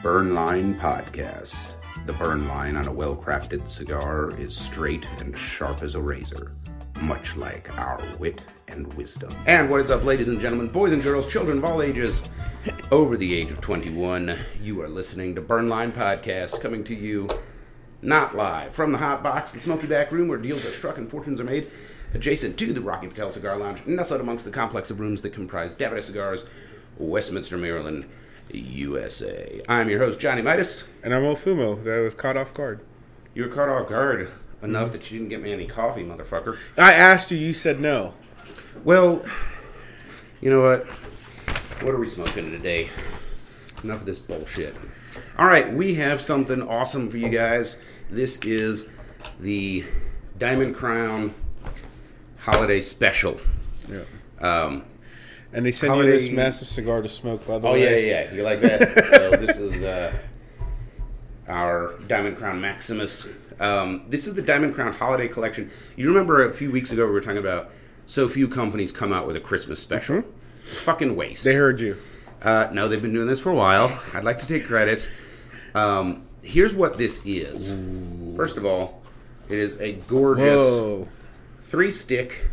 Burn Line Podcast. The burn line on a well-crafted cigar is straight and sharp as a razor, much like our wit and wisdom. And what is up, ladies and gentlemen, boys and girls, children of all ages, over the age of 21, you are listening to Burn Line Podcast, coming to you not live from the hot box, the smoky back room where deals are struck and fortunes are made, adjacent to the Rocky Patel Cigar Lounge, nestled amongst the complex of rooms that comprise Davidoff Cigars, Westminster, Maryland, USA. I'm your host, Johnny Midas. And I'm Ofumo. That was caught off guard. You were caught off guard enough that you didn't get me any coffee, motherfucker. I asked you, you said no. Well, you know what? What are we smoking today? Enough of this bullshit. All right, we have something awesome for you guys. This is the Diamond Crown Holiday Special. Yeah. And they send you this massive cigar to smoke, by the way. Oh, yeah. You like that? So this is our Diamond Crown Maximus. This is the Diamond Crown Holiday Collection. You remember a few weeks ago we were talking about so few companies come out with a Christmas special. Mm-hmm. Fucking waste. They heard you. No, they've been doing this for a while. I'd like to take credit. Here's what this is. Ooh. First of all, it is a gorgeous 3-stick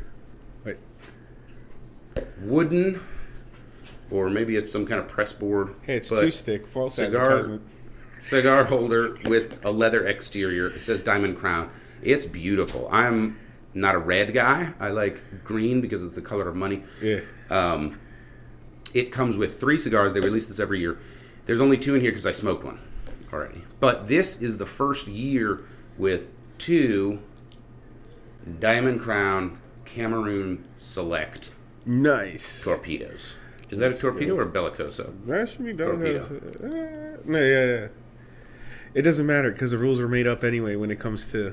wooden, or maybe it's some kind of press board. Hey, it's 2-stick. False advertisement. Cigar holder with a leather exterior. It says Diamond Crown. It's beautiful. I'm not a red guy. I like green because it's the color of money. Yeah. It comes with 3 cigars. They release this every year. There's only 2 in here because I smoked one already. But this is the first year with 2 Diamond Crown Cameroon Select. Nice. Torpedoes. Is that a torpedo or a bellicoso? That should be bellicoso. No, yeah. It doesn't matter because the rules are made up anyway when it comes to...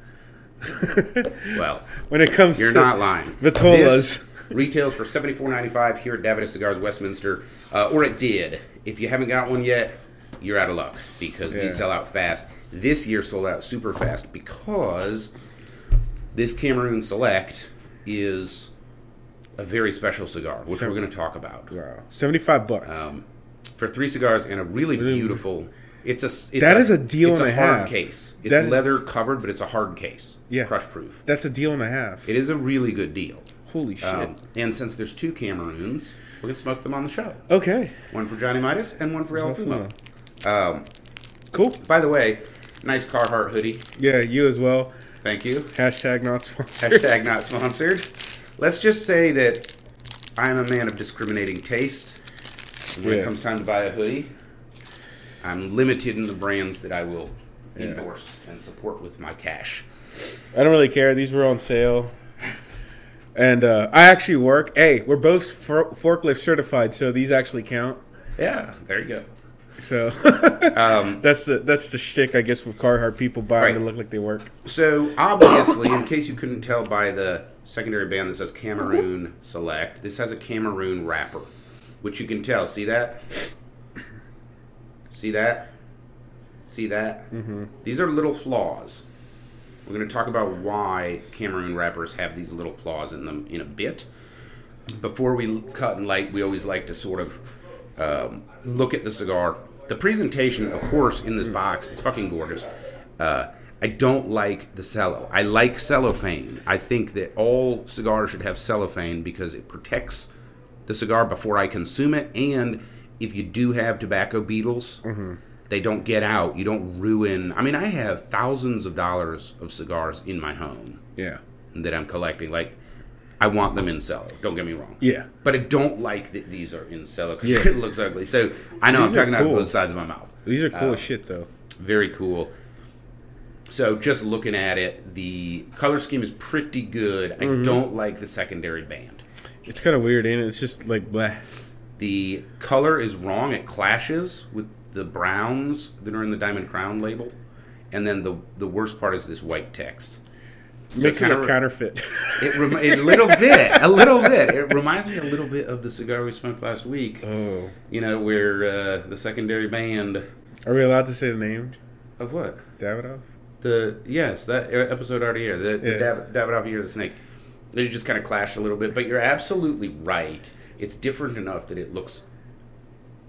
Well, when it comes you're not lying. Vitolas. Retails for $74.95 here at Davidoff Cigars Westminster, or it did. If you haven't got one yet, you're out of luck because these sell out fast. This year sold out super fast because this Cameroon Select is a very special cigar, which we're going to talk about. Wow, $75 for 3 cigars and a really beautiful. It's a deal and a half. It's a hard case. It's leather covered, but it's a hard case. Yeah, crush proof. That's a deal and a half. It is a really good deal. Holy shit! And since there's 2 Cameroons, we're gonna smoke them on the show. Okay. One for Johnny Midas and one for El Fumo. Cool. By the way, nice Carhartt hoodie. Yeah, you as well. Thank you. Hashtag not sponsored. Hashtag not sponsored. Let's just say that I'm a man of discriminating taste. And when it comes time to buy a hoodie, I'm limited in the brands that I will endorse and support with my cash. I don't really care. These were on sale. And I actually work. Hey, we're both forklift certified, so these actually count. Yeah, there you go. So that's the shtick, I guess, with Carhartt people buying to look like they work. So obviously, in case you couldn't tell by the secondary band that says Cameroon Select, this has a Cameroon wrapper, which you can tell. See that? See that? See that? Mm-hmm. These are little flaws. We're going to talk about why Cameroon wrappers have these little flaws in them in a bit. Before we cut and light, we always like to sort of look at the cigar. The presentation, of course, in this box, it's fucking gorgeous. I don't like the cello. I like cellophane. I think that all cigars should have cellophane because it protects the cigar before I consume it. And if you do have tobacco beetles, they don't get out. You don't ruin. I mean, I have thousands of dollars of cigars in my home. Yeah. That I'm collecting. Like, I want them in cello. Don't get me wrong. Yeah. But I don't like that these are in cello because it looks ugly. So I know these I'm talking out of both sides of my mouth. These are cool as shit, though. Very cool. So just looking at it, the color scheme is pretty good. I don't like the secondary band. It's kind of weird, ain't it? It's just like blah. The color is wrong. It clashes with the browns that are in the Diamond Crown label. And then the worst part is this white text. So makes it a counterfeit. A little bit. It reminds me a little bit of the cigar we smoked last week. Oh. You know, where the secondary band... Are we allowed to say the name? Of what? Davidoff? Yes, that episode already aired. The Davidoff Year of the Snake. They just kind of clashed a little bit. But you're absolutely right. It's different enough that it looks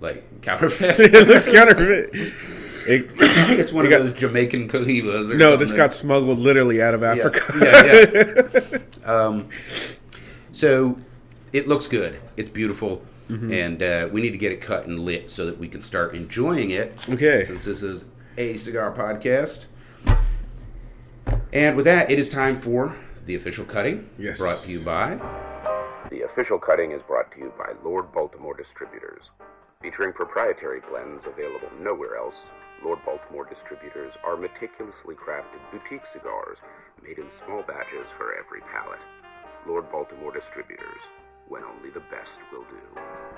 like counterfeit. It looks counterfeit. It's one of those Jamaican Cohibas. Or no, something. this got smuggled literally out of Africa. Yeah. So it looks good. It's beautiful. And we need to get it cut and lit so that we can start enjoying it. Okay. Since this is a cigar podcast. And with that, it is time for the official cutting. Yes. Brought to you by... The official cutting is brought to you by Lord Baltimore Distributors. Featuring proprietary blends available nowhere else, Lord Baltimore Distributors are meticulously crafted boutique cigars made in small batches for every palate. Lord Baltimore Distributors, when only the best will do.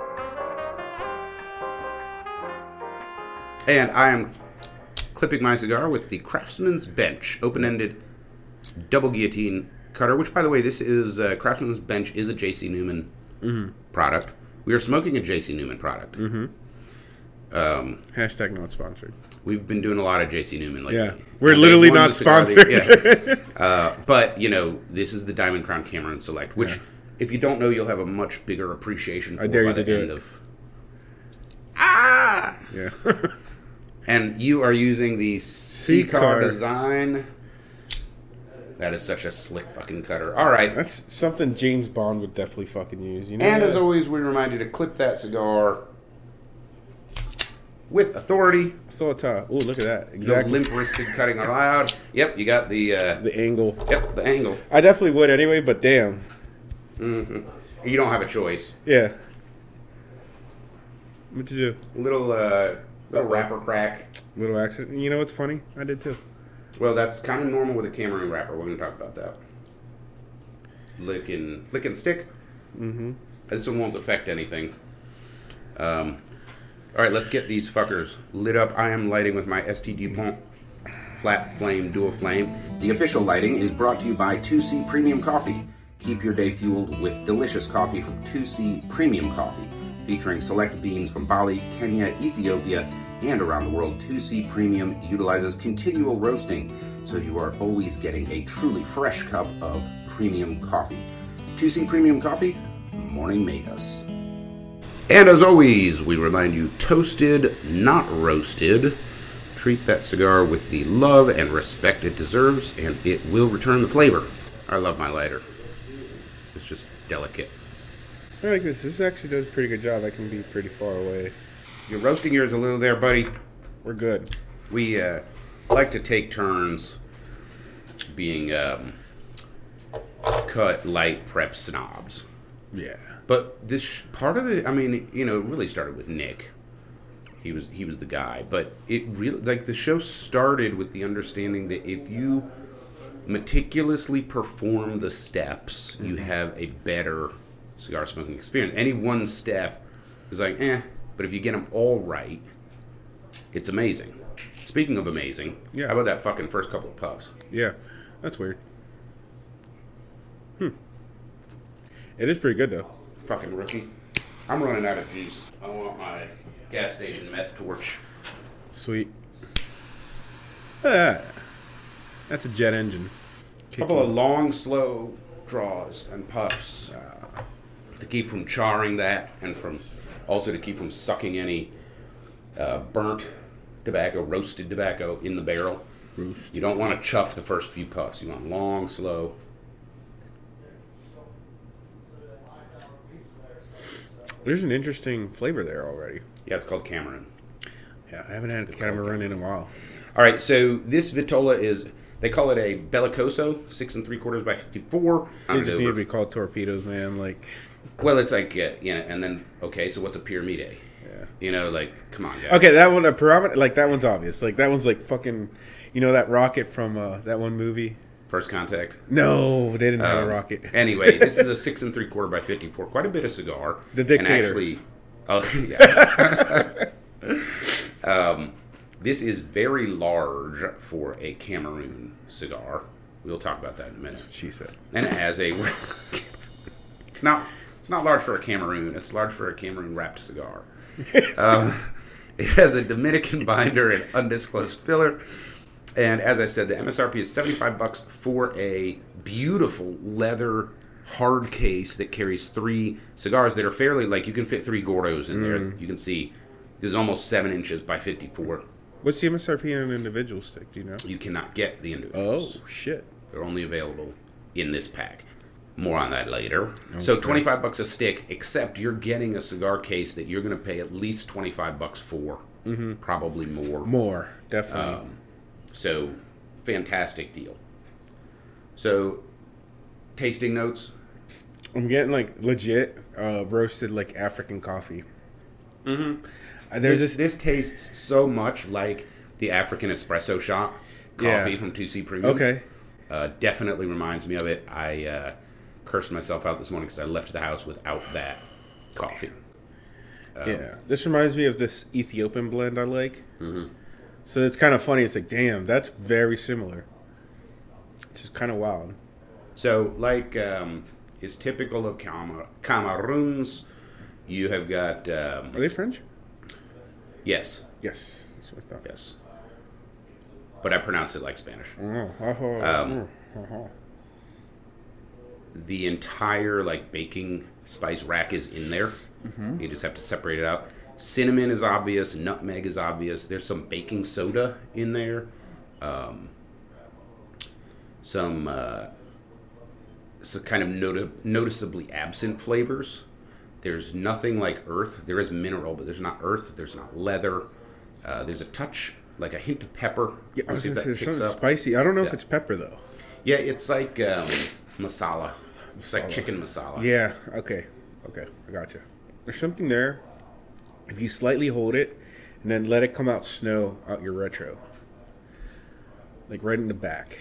And I am clipping my cigar with the Craftsman's Bench open-ended double guillotine cutter, which, by the way, this is Craftsman's Bench is a J.C. Newman product. We are smoking a J.C. Newman product. Hashtag not sponsored. We've been doing a lot of J.C. Newman lately. Yeah, we're literally not sponsored. But, you know, this is the Diamond Crown Cameron Select, which, if you don't know, you'll have a much bigger appreciation for by the end of... Yeah. And you are using the C-Car design. That is such a slick fucking cutter. All right. That's something James Bond would definitely fucking use. You know. And as always, we remind you to clip that cigar with authority. Oh, look at that. Exactly. No limp-wristed cutting allowed. Yep, you got the angle. Yep, the angle. I definitely would anyway, but damn. You don't have a choice. Yeah. What'd you do? Little wrapper crack. Little accident. You know what's funny? I did too. Well, that's kind of normal with a Cameroon wrapper. We're going to talk about that. Lick and stick. This one won't affect anything. All right, let's get these fuckers lit up. I am lighting with my ST DuPont Flat Flame Dual Flame. The official lighting is brought to you by 2C Premium Coffee. Keep your day fueled with delicious coffee from 2C Premium Coffee. Featuring select beans from Bali, Kenya, Ethiopia, and around the world, 2C Premium utilizes continual roasting, so you are always getting a truly fresh cup of premium coffee. 2C Premium Coffee, morning made us. And as always, we remind you, toasted, not roasted. Treat that cigar with the love and respect it deserves, and it will return the flavor. I love my lighter. It's just delicate. I like this. This actually does a pretty good job. I can be pretty far away. Your roasting ear is a little there, buddy. We're good. We like to take turns being cut light prep snobs. Yeah. But this part of it, I mean, you know, it really started with Nick. He was the guy. But it really, like, the show started with the understanding that if you meticulously perform the steps, you have a better cigar smoking experience. Any one step is like, but if you get them all right, it's amazing. Speaking of amazing, how about that fucking first couple of puffs? Yeah, that's weird. It is pretty good, though. Fucking rookie. I'm running out of juice. I want my gas station meth torch. Sweet. That's a jet engine. A couple of long, slow draws and puffs to keep from charring that, and also to keep from sucking any burnt tobacco, roasted tobacco in the barrel. You don't want to chuff the first few puffs. You want long, slow. There's an interesting flavor there already. Yeah, it's called Cameron. Yeah, I haven't had Cameron in a while. All right, so this Vitola is, they call it a Bellicoso, 6 3/4 by 54. They just need to be called torpedoes, man. Like, well, it's like, and then, okay, so what's a Pyramide? Yeah. You know, like, come on, guys. Okay, that one, a pyramid, like, that one's obvious. Like, that one's like fucking, you know, that rocket from that one movie? First Contact? No, they didn't have a rocket. Anyway, this is a 6 3/4 by 54. Quite a bit of cigar. The Dictator. And actually, yeah. This is very large for a Cameroon cigar. We'll talk about that in a minute. That's what she said. And it has a... It's not large for a Cameroon. It's large for a Cameroon wrapped cigar. It has a Dominican binder and undisclosed filler. And as I said, the MSRP is $75 for a beautiful leather hard case that carries 3 cigars that are fairly, like, you can fit 3 Gordos in there. You can see This is almost 7 inches by 54. What's the MSRP in an individual stick? Do you know? You cannot get the individuals. Oh, shit. They're only available in this pack. More on that later. Okay. So $25 a stick, except you're getting a cigar case that you're going to pay at least $25 for. Mm-hmm. Probably more. More, definitely. So, fantastic deal. So, tasting notes. I'm getting like legit roasted like African coffee. Mm-hmm. This tastes so much like the African espresso shot coffee from 2C Premium. Okay. Definitely reminds me of it. I cursed myself out this morning because I left the house without that coffee. Yeah. This reminds me of this Ethiopian blend I like. Mm-hmm. So it's kind of funny. It's like, damn, that's very similar. It's just kind of wild. So, like is typical of Cameroons, you have got... Are they French? Yes. Yes. That's what I thought. Yes. But I pronounce it like Spanish. The entire like baking spice rack is in there. Mm-hmm. You just have to separate it out. Cinnamon is obvious. Nutmeg is obvious. There's some baking soda in there. Some kind of noticeably absent flavors. There's nothing like earth. There is mineral, but there's not earth. There's not leather. There's a touch, like a hint of pepper. Yeah, I was going to say something spicy. I don't know if it's pepper, though. Yeah, it's like masala. It's like chicken masala. Yeah, okay. I gotcha. There's something there. If you slightly hold it, and then let it come out out your retro. Like right in the back.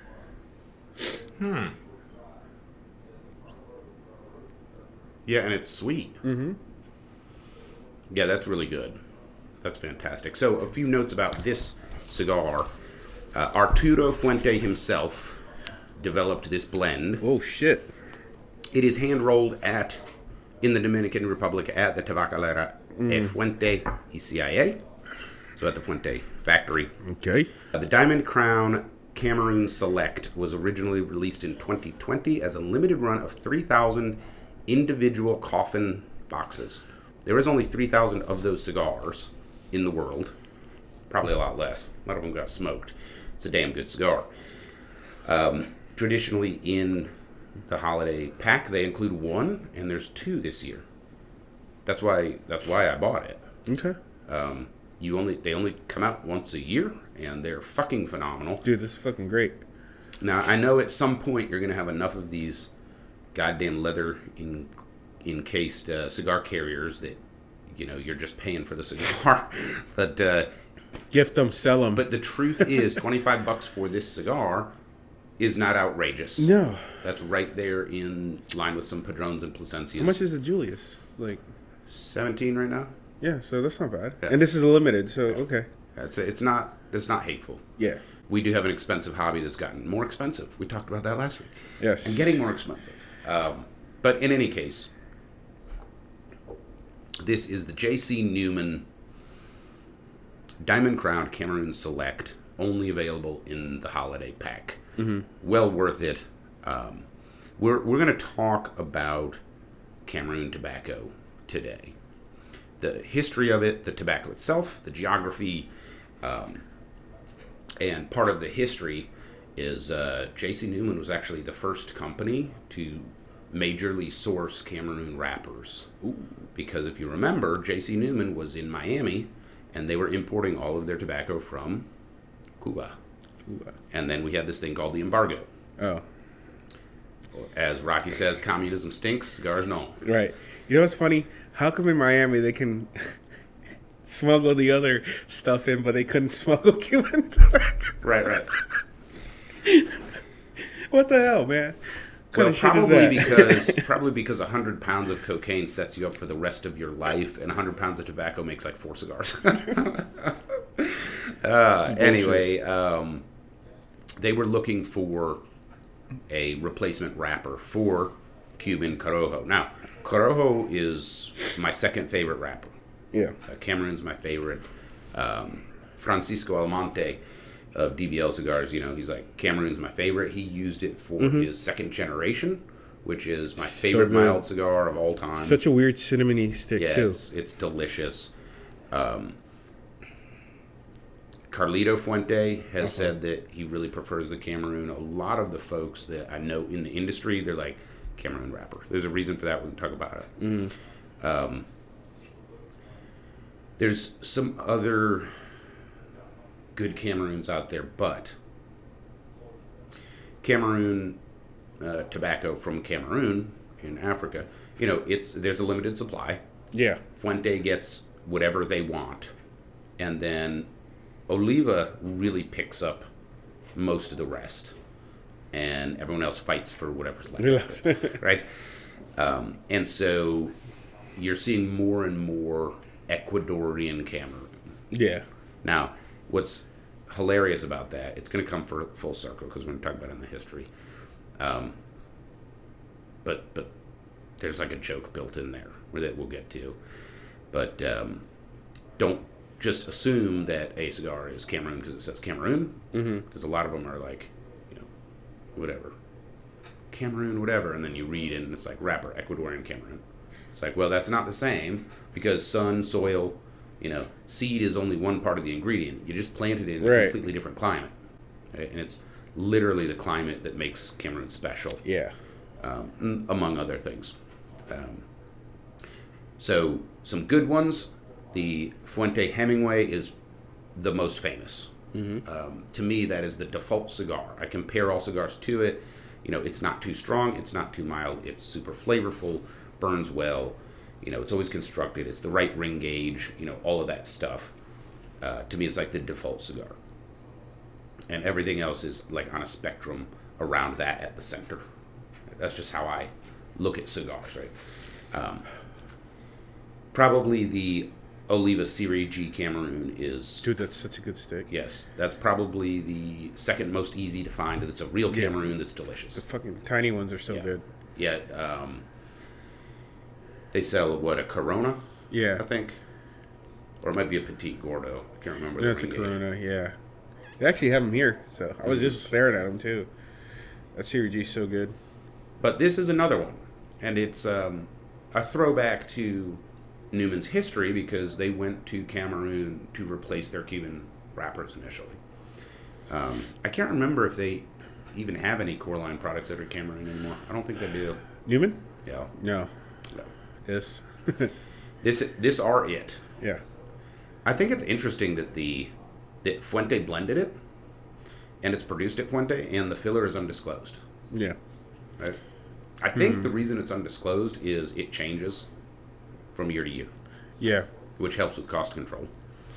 Yeah, and it's sweet. Mm-hmm. Yeah, that's really good. That's fantastic. So, a few notes about this cigar. Arturo Fuente himself developed this blend. Oh, shit. It is hand-rolled in the Dominican Republic at the Tabacalera Fuente y CIA. So, at the Fuente factory. Okay. The Diamond Crown Cameroon Select was originally released in 2020 as a limited run of 3,000 individual coffin boxes. There is only 3,000 of those cigars in the world. Probably a lot less. A lot of them got smoked. It's a damn good cigar. Traditionally in the holiday pack, they include one, and there's two this year. That's why I bought it. Okay. They only come out once a year, and they're fucking phenomenal. Dude, this is fucking great. Now, I know at some point you're going to have enough of these goddamn leather encased cigar carriers that, you're just paying for the cigar. But gift them, sell them. But the truth is, $25 for this cigar is not outrageous. No. That's right there in line with some Padrones and Plasencias. How much is the Julius? Like 17 right now. Yeah, so that's not bad. Yeah. And this is limited, so okay. It's not hateful. Yeah. We do have an expensive hobby that's gotten more expensive. We talked about that last week. Yes. And getting more expensive. But in any case, this is the J.C. Newman Diamond Crown Cameroon Select, only available in the holiday pack. Mm-hmm. Well worth it. We're going to talk about Cameroon tobacco today. The history of it, the tobacco itself, the geography, and part of the history is J.C. Newman was actually the first company to majorly source Cameroon wrappers. Ooh. Because if you remember, J.C. Newman was in Miami, and they were importing all of their tobacco from Cuba. And then we had this thing called the embargo. Oh. As Rocky says, communism stinks, cigars no. Right. You know what's funny? How come in Miami they can smuggle the other stuff in, but they couldn't smuggle Cuban tobacco? Right. What the hell, man? Well, probably because 100 pounds of cocaine sets you up for the rest of your life, and 100 pounds of tobacco makes like 4 cigars. Anyway, they were looking for a replacement wrapper for Cuban Corojo. Now, Corojo is my second favorite wrapper. Yeah. Cameroon's my favorite. Francisco Almonte of DBL Cigars, he's like, Cameroon's my favorite. He used it for his second generation, which is my favorite mild cigar of all time. Such a weird cinnamony stick, too. It's delicious. Carlito Fuente has said that he really prefers the Cameroon. A lot of the folks that I know in the industry, they're like Cameroon wrapper. There's a reason for that. We can talk about it. There's some other good Cameroons out there, but Cameroon tobacco from Cameroon in Africa, there's a limited supply. Yeah. Fuente gets whatever they want, and then Oliva really picks up most of the rest, and everyone else fights for whatever's left, right? And so you're seeing more and more Ecuadorian Cameroon. Yeah. Now, what's hilarious about that, it's going to come full circle because we're going to talk about it in the history. But there's like a joke built in there that we'll get to. But don't just assume that a cigar is Cameroon because it says Cameroon. Because a lot of them are like, whatever. Cameroon, whatever. And then you read and it's like wrapper, Ecuadorian Cameroon. It's like, well, that's not the same because sun, soil, seed is only one part of the ingredient. You just plant it in a completely different climate. Right? And it's literally the climate that makes Cameroon special. Yeah. Among other things. So, some good ones. The Fuente Hemingway is the most famous. To me, that is the default cigar. I compare all cigars to it. It's not too strong. It's not too mild. It's super flavorful, burns well. It's always constructed. It's the right ring gauge, all of that stuff. To me, it's like the default cigar. And everything else is like on a spectrum around that at the center. That's just how I look at cigars, right? Probably the Oliva Serie G Cameroon is... Dude, that's such a good stick. Yes, that's probably the second most easy to find. It's a real Cameroon that's delicious. The fucking tiny ones are so good. Yeah, they sell, a Corona? Yeah. I think. Or it might be a Petit Gordo. I can't remember. That's a Corona, yeah. They actually have them here, so I was just staring at them, too. That Serie G is so good. But this is another one, and it's a throwback to Newman's history because they went to Cameroon to replace their Cuban wrappers initially. I can't remember if they even have any core line products that are Cameroon anymore. I don't think they do. Newman? Yeah. No. Yes. This are it. Yeah. I think it's interesting that that Fuente blended it, and it's produced at Fuente, and the filler is undisclosed. Yeah. Right? I think the reason it's undisclosed is it changes from year to year. Yeah. Which helps with cost control.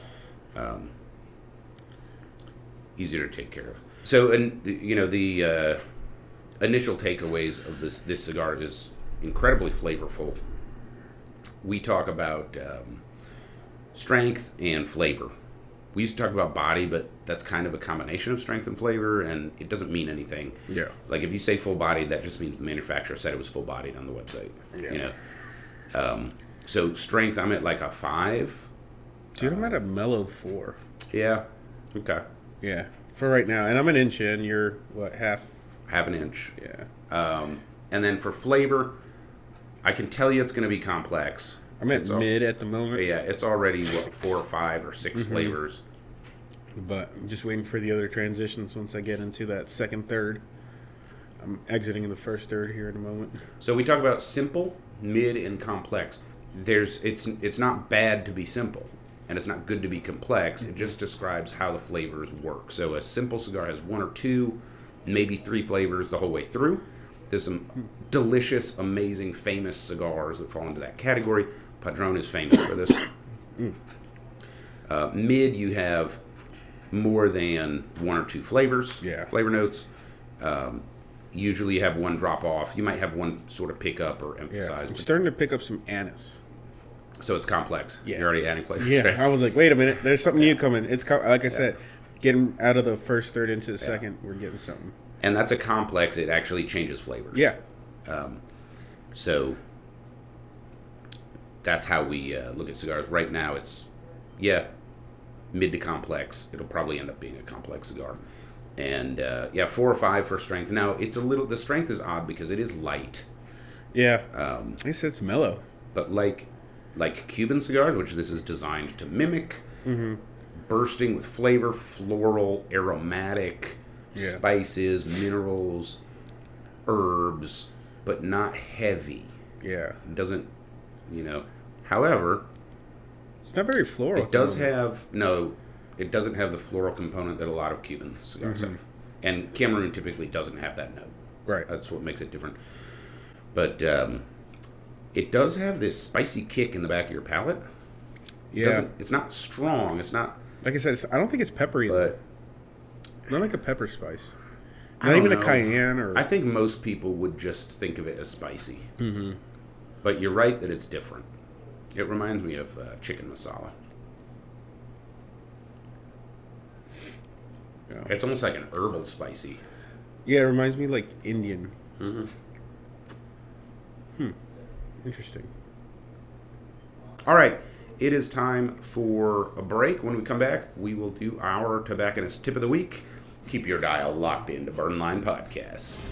Easier to take care of. So, and the initial takeaways of this cigar is incredibly flavorful. We talk about strength and flavor. We used to talk about body, but that's kind of a combination of strength and flavor, and it doesn't mean anything. Yeah. Like if you say full bodied, that just means the manufacturer said it was full bodied on the website. Yeah. So strength, I'm at like a 5. Dude, I'm at a mellow 4. Yeah. Okay. Yeah. For right now, and I'm an inch in. You're what, half an inch. Yeah. And then for flavor, I can tell you it's going to be complex. I'm at mid at the moment. Yeah, it's already 4 or 5 or 6 flavors. But I'm just waiting for the other transitions once I get into that second third. I'm exiting in the first third here in a moment. So we talk about simple, mid, and complex. It's not bad to be simple, and it's not good to be complex. It just describes how the flavors work. So a simple cigar has 1 or 2, maybe 3 flavors the whole way through. There's some delicious, amazing, famous cigars that fall into that category. Padron is famous for this. Mid, you have more than 1 or 2 flavors, flavor notes. Usually you have 1 drop off. You might have 1 sort of pick up or emphasize. Yeah. I'm starting to pick up some anise. So it's complex. Yeah. You're already adding flavors. Yeah, right? I was like, wait a minute. There's something new coming. It's like I said, getting out of the first third into the second, we're getting something. And that's a complex. It actually changes flavors. Yeah. So that's how we look at cigars. Right now it's, mid to complex. It'll probably end up being a complex cigar. And 4 or 5 for strength. Now the strength is odd because it is light. Yeah. I said it's mellow. But like like Cuban cigars, which this is designed to mimic. Bursting with flavor, floral, aromatic, spices, minerals, herbs, but not heavy. Yeah. It doesn't, however, it's not very floral. it does have, it doesn't have the floral component that a lot of Cuban cigars have. And Cameroon typically doesn't have that note. Right. That's what makes it different. But it does have this spicy kick in the back of your palate. Yeah. It's not strong. It's not... Like I said, I don't think it's peppery. But... Not like a pepper spice. Not even a cayenne or... I think most people would just think of it as spicy. But you're right that it's different. It reminds me of chicken masala. Yeah. It's almost like an herbal spicy. Yeah, it reminds me like Indian. Interesting. All right. It is time for a break. When we come back, we will do our tobacconist tip of the week. Keep your dial locked into Burnline Podcast.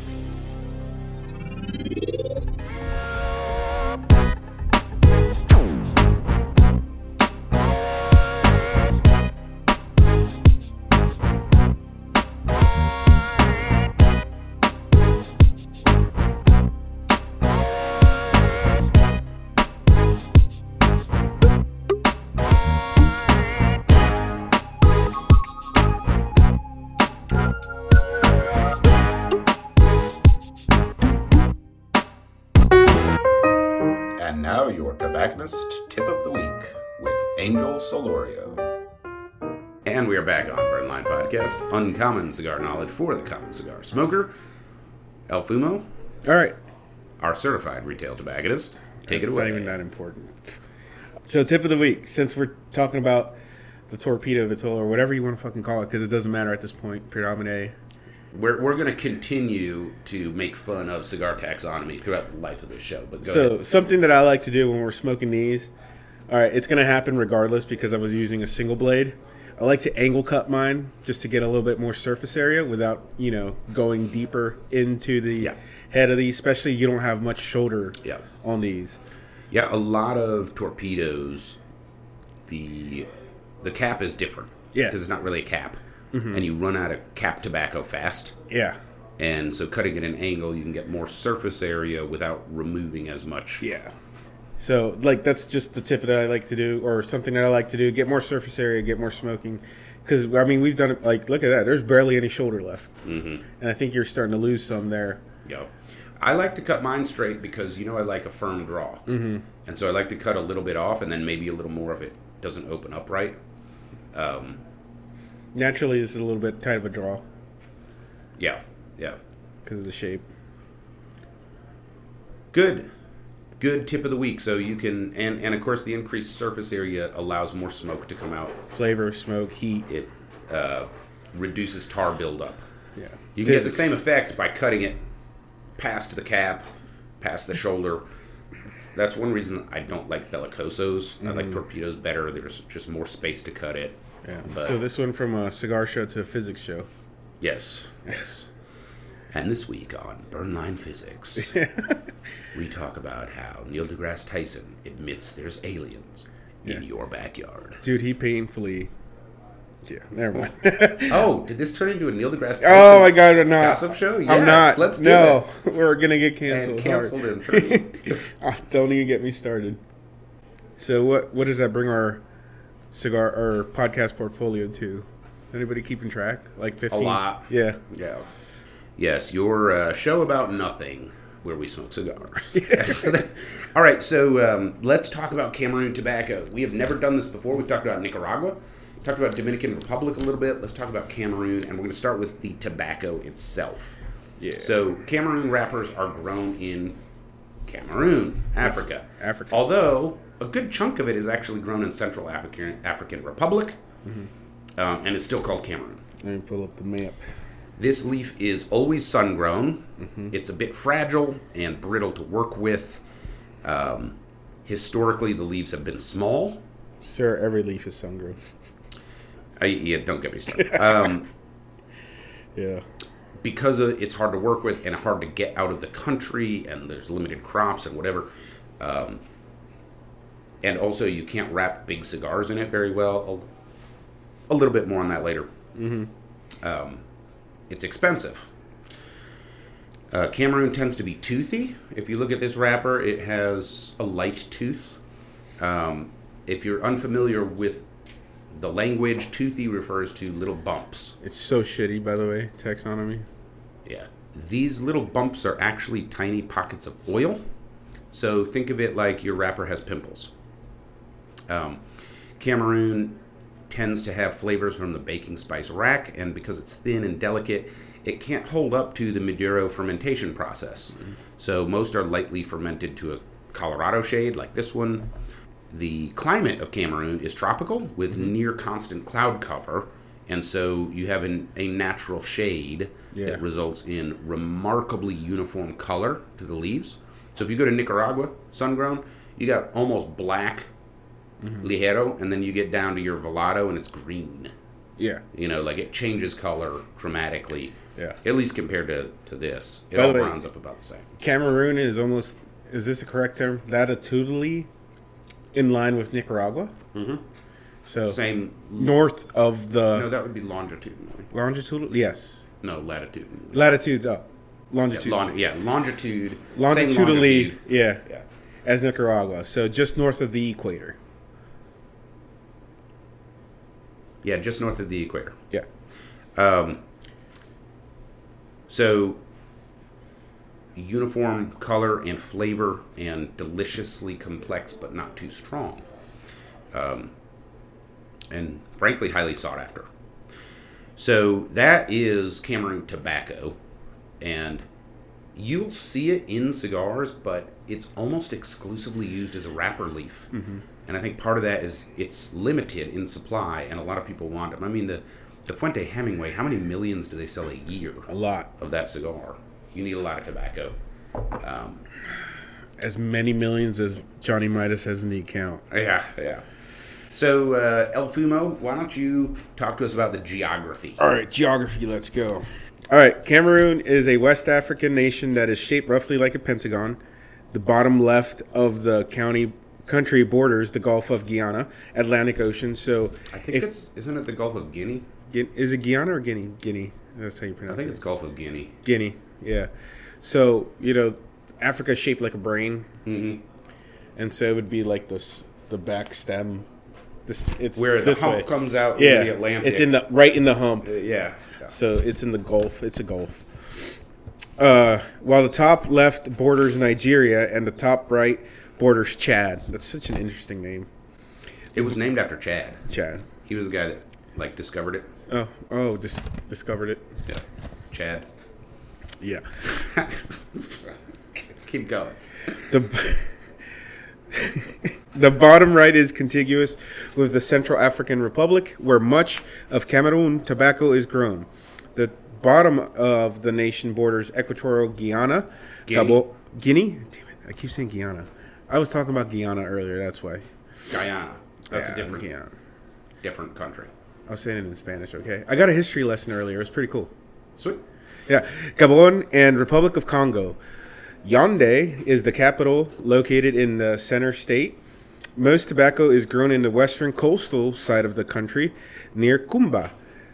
And now your tobacconist tip of the week with Angel Solorio. And we are back on Burnline Podcast. Uncommon cigar knowledge for the common cigar smoker. El Fumo. All right. Our certified retail tobacconist. Take it away. It's not even that important. So, tip of the week. Since we're talking about the Torpedo Vitola or whatever you want to fucking call it, because it doesn't matter at this point. Predominate. We're going to continue to make fun of cigar taxonomy throughout the life of this show. But go ahead. Something that I like to do when we're smoking these, all right, it's going to happen regardless because I was using a single blade. I like to angle cut mine just to get a little bit more surface area without, going deeper into the head of these, especially you don't have much shoulder on these. Yeah, a lot of torpedoes, the cap is different. Yeah. Because it's not really a cap. And you run out of cap tobacco fast. Yeah. And so cutting at an angle, you can get more surface area without removing as much. Yeah. So, that's just the tip that I like to do, or something that I like to do. Get more surface area, get more smoking. Because, we've done it, look at that. There's barely any shoulder left. And I think you're starting to lose some there. Yeah. I like to cut mine straight because, I like a firm draw. And so I like to cut a little bit off and then maybe a little more of it doesn't open up right. Naturally, this is a little bit tight of a draw. Yeah. Because of the shape. Good tip of the week. So you can, and of course the increased surface area allows more smoke to come out. Flavor, smoke, heat. It reduces tar buildup. Yeah. You can get the same effect by cutting it past the cap, past the shoulder. That's one reason I don't like bellicosos. I like torpedoes better. There's just more space to cut it. Yeah. But, so this went from a cigar show to a physics show. Yes. And this week on Burnline Physics, we talk about how Neil deGrasse Tyson admits there's aliens in your backyard. Dude, he painfully... Yeah, never mind. Oh, did this turn into a Neil deGrasse Tyson oh my God, no. gossip show? Yes, I'm not. Let's do it. We're going to get canceled. And canceled in 30. Don't even get me started. So what does that bring our cigar or podcast portfolio to? Anybody keeping track? 15? A lot. Yeah. Yes, your show about nothing where we smoke cigars. All right, so let's talk about Cameroon tobacco. We have never done this before. We've talked about Nicaragua. Talked about Dominican Republic a little bit. Let's talk about Cameroon, and we're going to start with the tobacco itself. Yeah. So Cameroon wrappers are grown in Cameroon, Africa. Africa. Although a good chunk of it is actually grown in Central African Republic, and is still called Cameroon. Let me pull up the map. This leaf is always sun-grown. It's a bit fragile and brittle to work with. Historically, the leaves have been small. Sir, every leaf is sun-grown. Yeah, don't get me started. Yeah. Because it's hard to work with and hard to get out of the country, and there's limited crops and whatever, And also, you can't wrap big cigars in it very well. A little bit more on that later. It's expensive. Cameroon tends to be toothy. If you look at this wrapper, it has a light tooth. If you're unfamiliar with the language, toothy refers to little bumps. It's so shitty, by the way, taxonomy. Yeah. These little bumps are actually tiny pockets of oil. So think of it like your wrapper has pimples. Cameroon tends to have flavors from the baking spice rack, and because it's thin and delicate, it can't hold up to the Maduro fermentation process. So most are lightly fermented to a Colorado shade, like this one. The climate of Cameroon is tropical with near constant cloud cover, and so you have a natural shade that results in remarkably uniform color to the leaves. So if you go to Nicaragua, sun-grown, you got almost black Ligero, and then you get down to your Velado, and it's green. Yeah. Like it changes color dramatically. Yeah. At least compared to this. It By all the way, browns up about the same. Cameroon is almost, is this the correct term? Latitudinally in line with Nicaragua? Mm-hmm. So Same. north of the No, that would be longitudinally. longitude? Yes. No, latitudinally. Latitude's up. Longitude. Longitude. Same Longitudinally, longitude. yeah, Yeah. as Nicaragua. So just north of the equator. Yeah, just north of the equator. Yeah. So, uniform color and flavor and deliciously complex but not too strong. And frankly, highly sought after. So, that is Cameroon tobacco. And you'll see it in cigars, but it's almost exclusively used as a wrapper leaf. Mm-hmm. And I think part of that is it's limited in supply, and a lot of people want them. I mean, the Fuente Hemingway, how many millions do they sell a year? A lot. Of that cigar. You need a lot of tobacco. As many millions as Johnny Midas has in the account. Yeah. So, El Fumo, why don't you talk to us about the geography? All right, geography, let's go. All right, Cameroon is a West African nation that is shaped roughly like a pentagon. The bottom left of the country borders the Gulf of Guiana, Atlantic Ocean. So I think isn't it the Gulf of Guinea? Is it Guyana or Guinea? Guinea. That's how you pronounce it. I think it's Gulf of Guinea. Guinea, yeah. So, Africa is shaped like a brain. Mm-hmm. And so it would be like the back stem. It's where the this hump way. comes out in the Atlantic. It's right in the hump. Yeah. So it's in the Gulf. It's a Gulf. While the top left borders Nigeria and the top right borders Chad. That's such an interesting name. It was named after Chad. Chad. He was the guy that discovered it. Discovered it. Yeah. Chad. Yeah. Keep going. The bottom right is contiguous with the Central African Republic, where much of Cameroon tobacco is grown. The bottom of the nation borders Equatorial Guinea. Guinea? Damn it, I keep saying Guyana. I was talking about Guyana earlier, that's why. Guyana. That's a different Guyana. Different country. I was saying it in Spanish, okay? I got a history lesson earlier. It was pretty cool. Sweet. Yeah. Gabon and Republic of Congo. Yaoundé is the capital, located in the center state. Most tobacco is grown in the western coastal side of the country, near Kumba,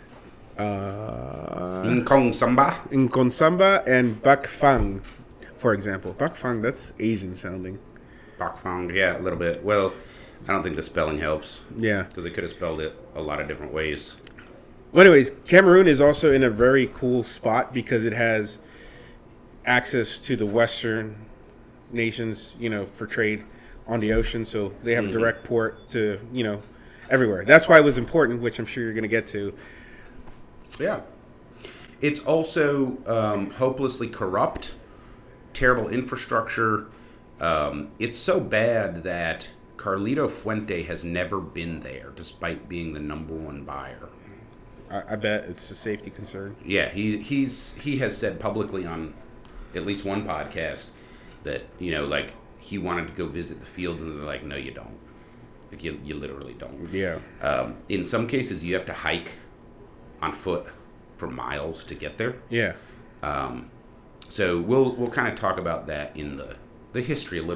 Nkonsamba, and Bakfang, for example. Bakfang, that's Asian sounding. Bakfang, yeah, a little bit. Well, I don't think the spelling helps. Yeah. Because they could have spelled it a lot of different ways. Well, anyways, Cameroon is also in a very cool spot because it has access to the Western nations, for trade on the ocean. So they have a direct port to, everywhere. That's why it was important, which I'm sure you're going to get to. Yeah. It's also hopelessly corrupt, terrible infrastructure. It's so bad that Carlito Fuente has never been there, despite being the number one buyer. I bet it's a safety concern. Yeah, he has said publicly on at least one podcast that, he wanted to go visit the field, and they're like, no, you don't. Like, you literally don't. Yeah. In some cases, you have to hike on foot for miles to get there. Yeah. So we'll kind of talk about that in the history a little bit.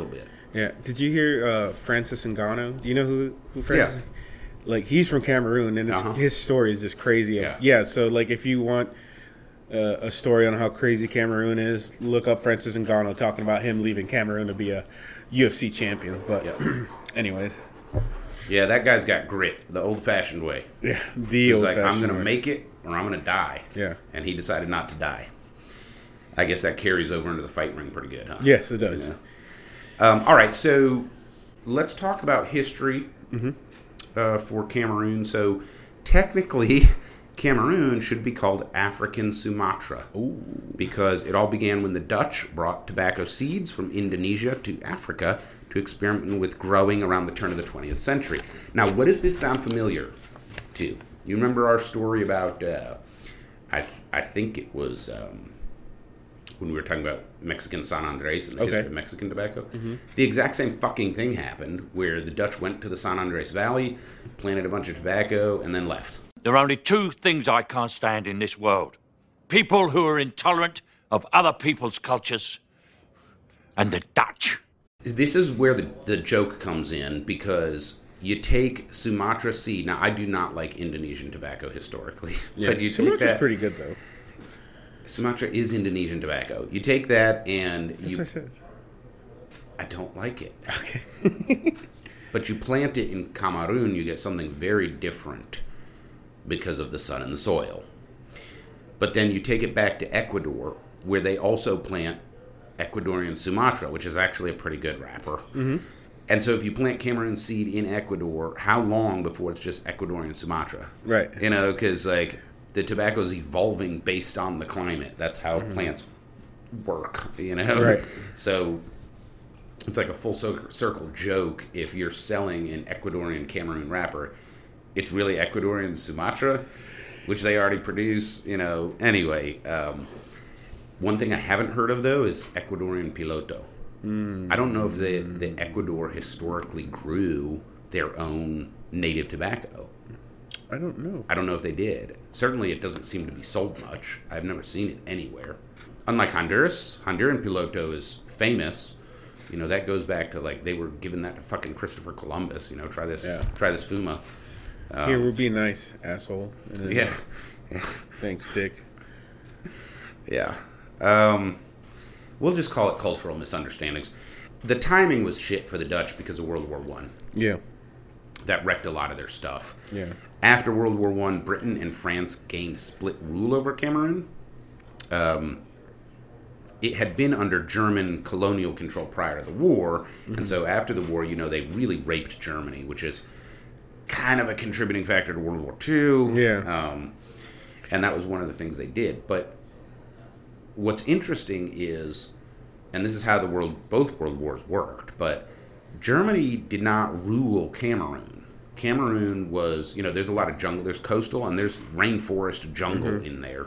Yeah. Did you hear Francis Ngannou? Do you know who Francis? Yeah. Like he's from Cameroon, and his story is just crazy. Yeah. So like, if you want a story on how crazy Cameroon is, look up Francis Ngannou talking about him leaving Cameroon to be a UFC champion. But anyways. Yeah, that guy's got grit, the old-fashioned way. Yeah, He's like, I'm going to make it or I'm going to die. Yeah. And he decided not to die. I guess that carries over into the fight ring pretty good, huh? Yes, it does. You know? All right, so let's talk about history for Cameroon. So technically, Cameroon should be called African Sumatra. Ooh. Because it all began when the Dutch brought tobacco seeds from Indonesia to Africa to experiment with growing around the turn of the 20th century. Now, what does this sound familiar to? You remember our story about, I think it was when we were talking about Mexican San Andres and the history of Mexican tobacco. The exact same fucking thing happened where the Dutch went to the San Andres Valley, planted a bunch of tobacco, and then left. There are only two things I can't stand in this world. People who are intolerant of other people's cultures and the Dutch. This is where the joke comes in, because you take Sumatra seed. Now, I do not like Indonesian tobacco historically. Yeah, but you Sumatra's take that, pretty good, though. Sumatra is Indonesian tobacco. You take that and That's what I said. I don't like it. Okay. But you plant it in Cameroon, you get something very different because of the sun and the soil. But then you take it back to Ecuador, where they also plant Ecuadorian Sumatra, which is actually a pretty good wrapper. And so if you plant Cameroon seed in Ecuador, how long before it's just Ecuadorian Sumatra? Right. You know, because like the tobacco is evolving based on the climate. That's how plants work, you know? Right. So it's like a full circle joke. If you're selling an Ecuadorian Cameroon wrapper, it's really Ecuadorian Sumatra, which they already produce, you know. Anyway, one thing I haven't heard of, though, is Ecuadorian Piloto. I don't know if the Ecuador historically grew their own native tobacco. I don't know. I don't know if they did. Certainly, it doesn't seem to be sold much. I've never seen it anywhere. Unlike Honduras, Honduran Piloto is famous. You know, that goes back to, like, they were giving that to fucking Christopher Columbus. You know, try this Fuma. Here, we'll be nice, asshole. Yeah. Thanks, Dick. Yeah. We'll just call it cultural misunderstandings. The timing was shit for the Dutch because of World War I. Yeah. That wrecked a lot of their stuff. Yeah. After World War I, Britain and France gained split rule over Cameroon. It had been under German colonial control prior to the war, and so after the war, you know, they really raped Germany, which is kind of a contributing factor to World War II. Yeah. And that was one of the things they did. But what's interesting is, and this is how both world wars worked, but Germany did not rule Cameroon. Cameroon was, you know, there's a lot of jungle, there's coastal, and there's rainforest jungle in there.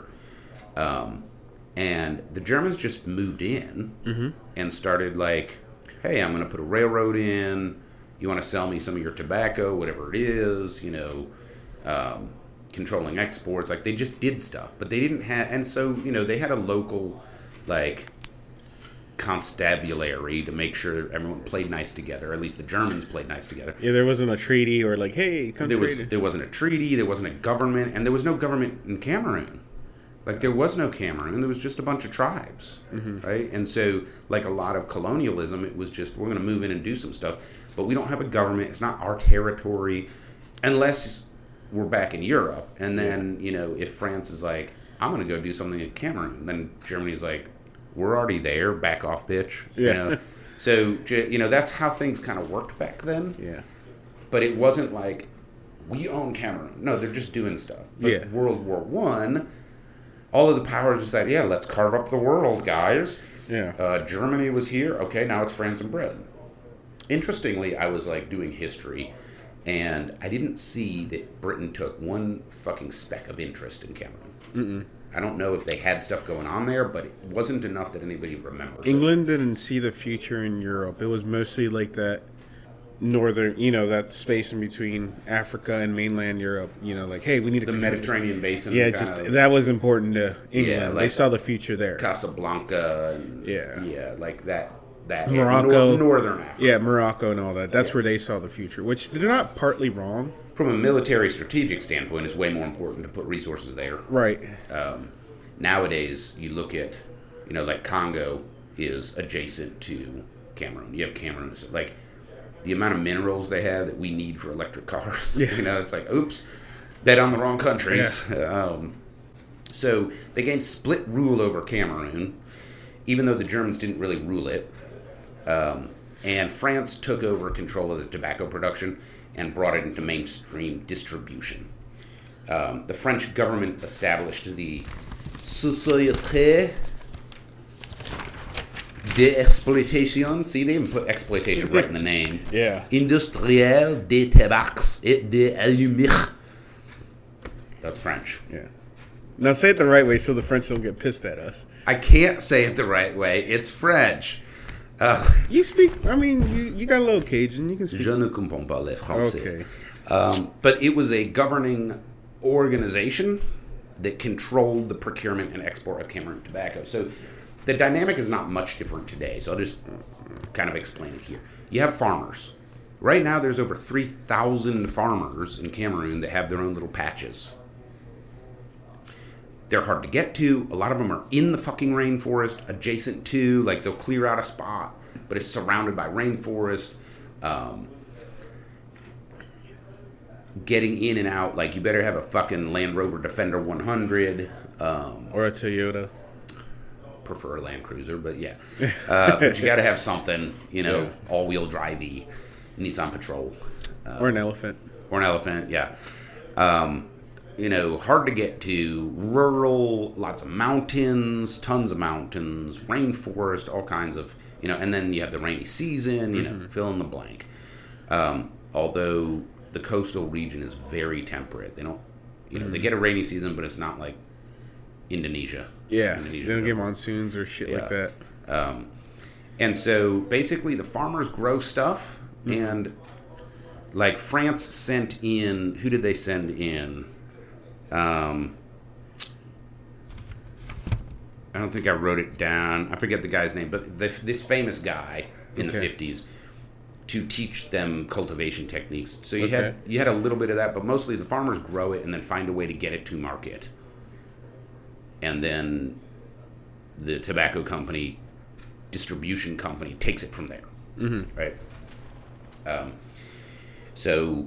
And the Germans just moved in and started like, hey, I'm going to put a railroad in. You want to sell me some of your tobacco, whatever it is, you know, controlling exports. Like, they just did stuff. But they didn't have, and so, you know, they had a local, like, constabulary to make sure everyone played nice together. At least the Germans played nice together. Yeah, there wasn't a treaty or like, hey, come trade. There wasn't a treaty, there wasn't a government, and there was no government in Cameroon. Like, there was no Cameroon. There was just a bunch of tribes, right? And so, like a lot of colonialism, it was just, we're going to move in and do some stuff, but we don't have a government. It's not our territory, unless we're back in Europe. And then, you know, if France is like, I'm going to go do something in Cameroon, then Germany's like, we're already there. Back off, bitch. Yeah. You know? So, you know, that's how things kind of worked back then. Yeah. But it wasn't like, we own Cameroon. No, they're just doing stuff. But World War I, all of the powers decided, yeah, let's carve up the world, guys. Yeah. Germany was here. Okay, now it's France and Britain. Interestingly, I was like doing history, and I didn't see that Britain took one fucking speck of interest in Cameroon. I don't know if they had stuff going on there, but it wasn't enough that anybody remembered. England didn't see the future in Europe. It was mostly like that northern, you know, that space in between Africa and mainland Europe. You know, like, hey, we need the Mediterranean basin. Yeah, just that was important to England. Yeah, like they saw the future there. Casablanca. And, Yeah. Yeah, like that that Morocco, northern Africa. Yeah, Morocco and all that. That's where they saw the future, which they're not partly wrong. From a military strategic standpoint, it's way more important to put resources there. Right. Nowadays, you look at, like Congo is adjacent to Cameroon. You have Cameroon, like the amount of minerals they have that we need for electric cars. Yeah. It's like, oops, bet on the wrong countries. Yeah. So they gained split rule over Cameroon, even though the Germans didn't really rule it. And France took over control of the tobacco production and brought it into mainstream distribution. The French government established the Société d'Exploitation. See, they even put exploitation right in the name. Yeah. Industrielle des Tabacs et des Allumeries. That's French. Yeah. Now say it the right way so the French don't get pissed at us. I can't say it the right way. It's French. You speak, you got a little Cajun. You can speak. Je ne comprends pas le français. Okay. But it was a governing organization that controlled the procurement and export of Cameroon tobacco. So the dynamic is not much different today. So I'll just kind of explain it here. You have farmers. Right now there's over 3,000 farmers in Cameroon that have their own little patches. They're hard to get to. A lot of them are in the fucking rainforest, adjacent to, like they'll clear out a spot, but it's surrounded by rainforest. Getting in and out, like you better have a fucking Land Rover Defender 100. Or a Toyota. Prefer a Land Cruiser, but yeah. But you got to have something, Yeah. all-wheel drivey, Nissan Patrol. Or an elephant. Or an elephant, yeah. Hard to get to, rural, lots of mountains, tons of mountains, rainforest, all kinds of, and then you have the rainy season, fill in the blank. Although the coastal region is very temperate. They don't, they get a rainy season, but it's not like Indonesia. Yeah, Indonesia they don't get jungle. monsoons or shit like that. And so basically the farmers grow stuff, and like France sent in, who did they send in? I don't think I wrote it down. I forget the guy's name, but this famous guy in the 50s to teach them cultivation techniques. So you had a little bit of that, but mostly the farmers grow it and then find a way to get it to market. And then the tobacco company, distribution company, takes it from there. Mm-hmm. Right? So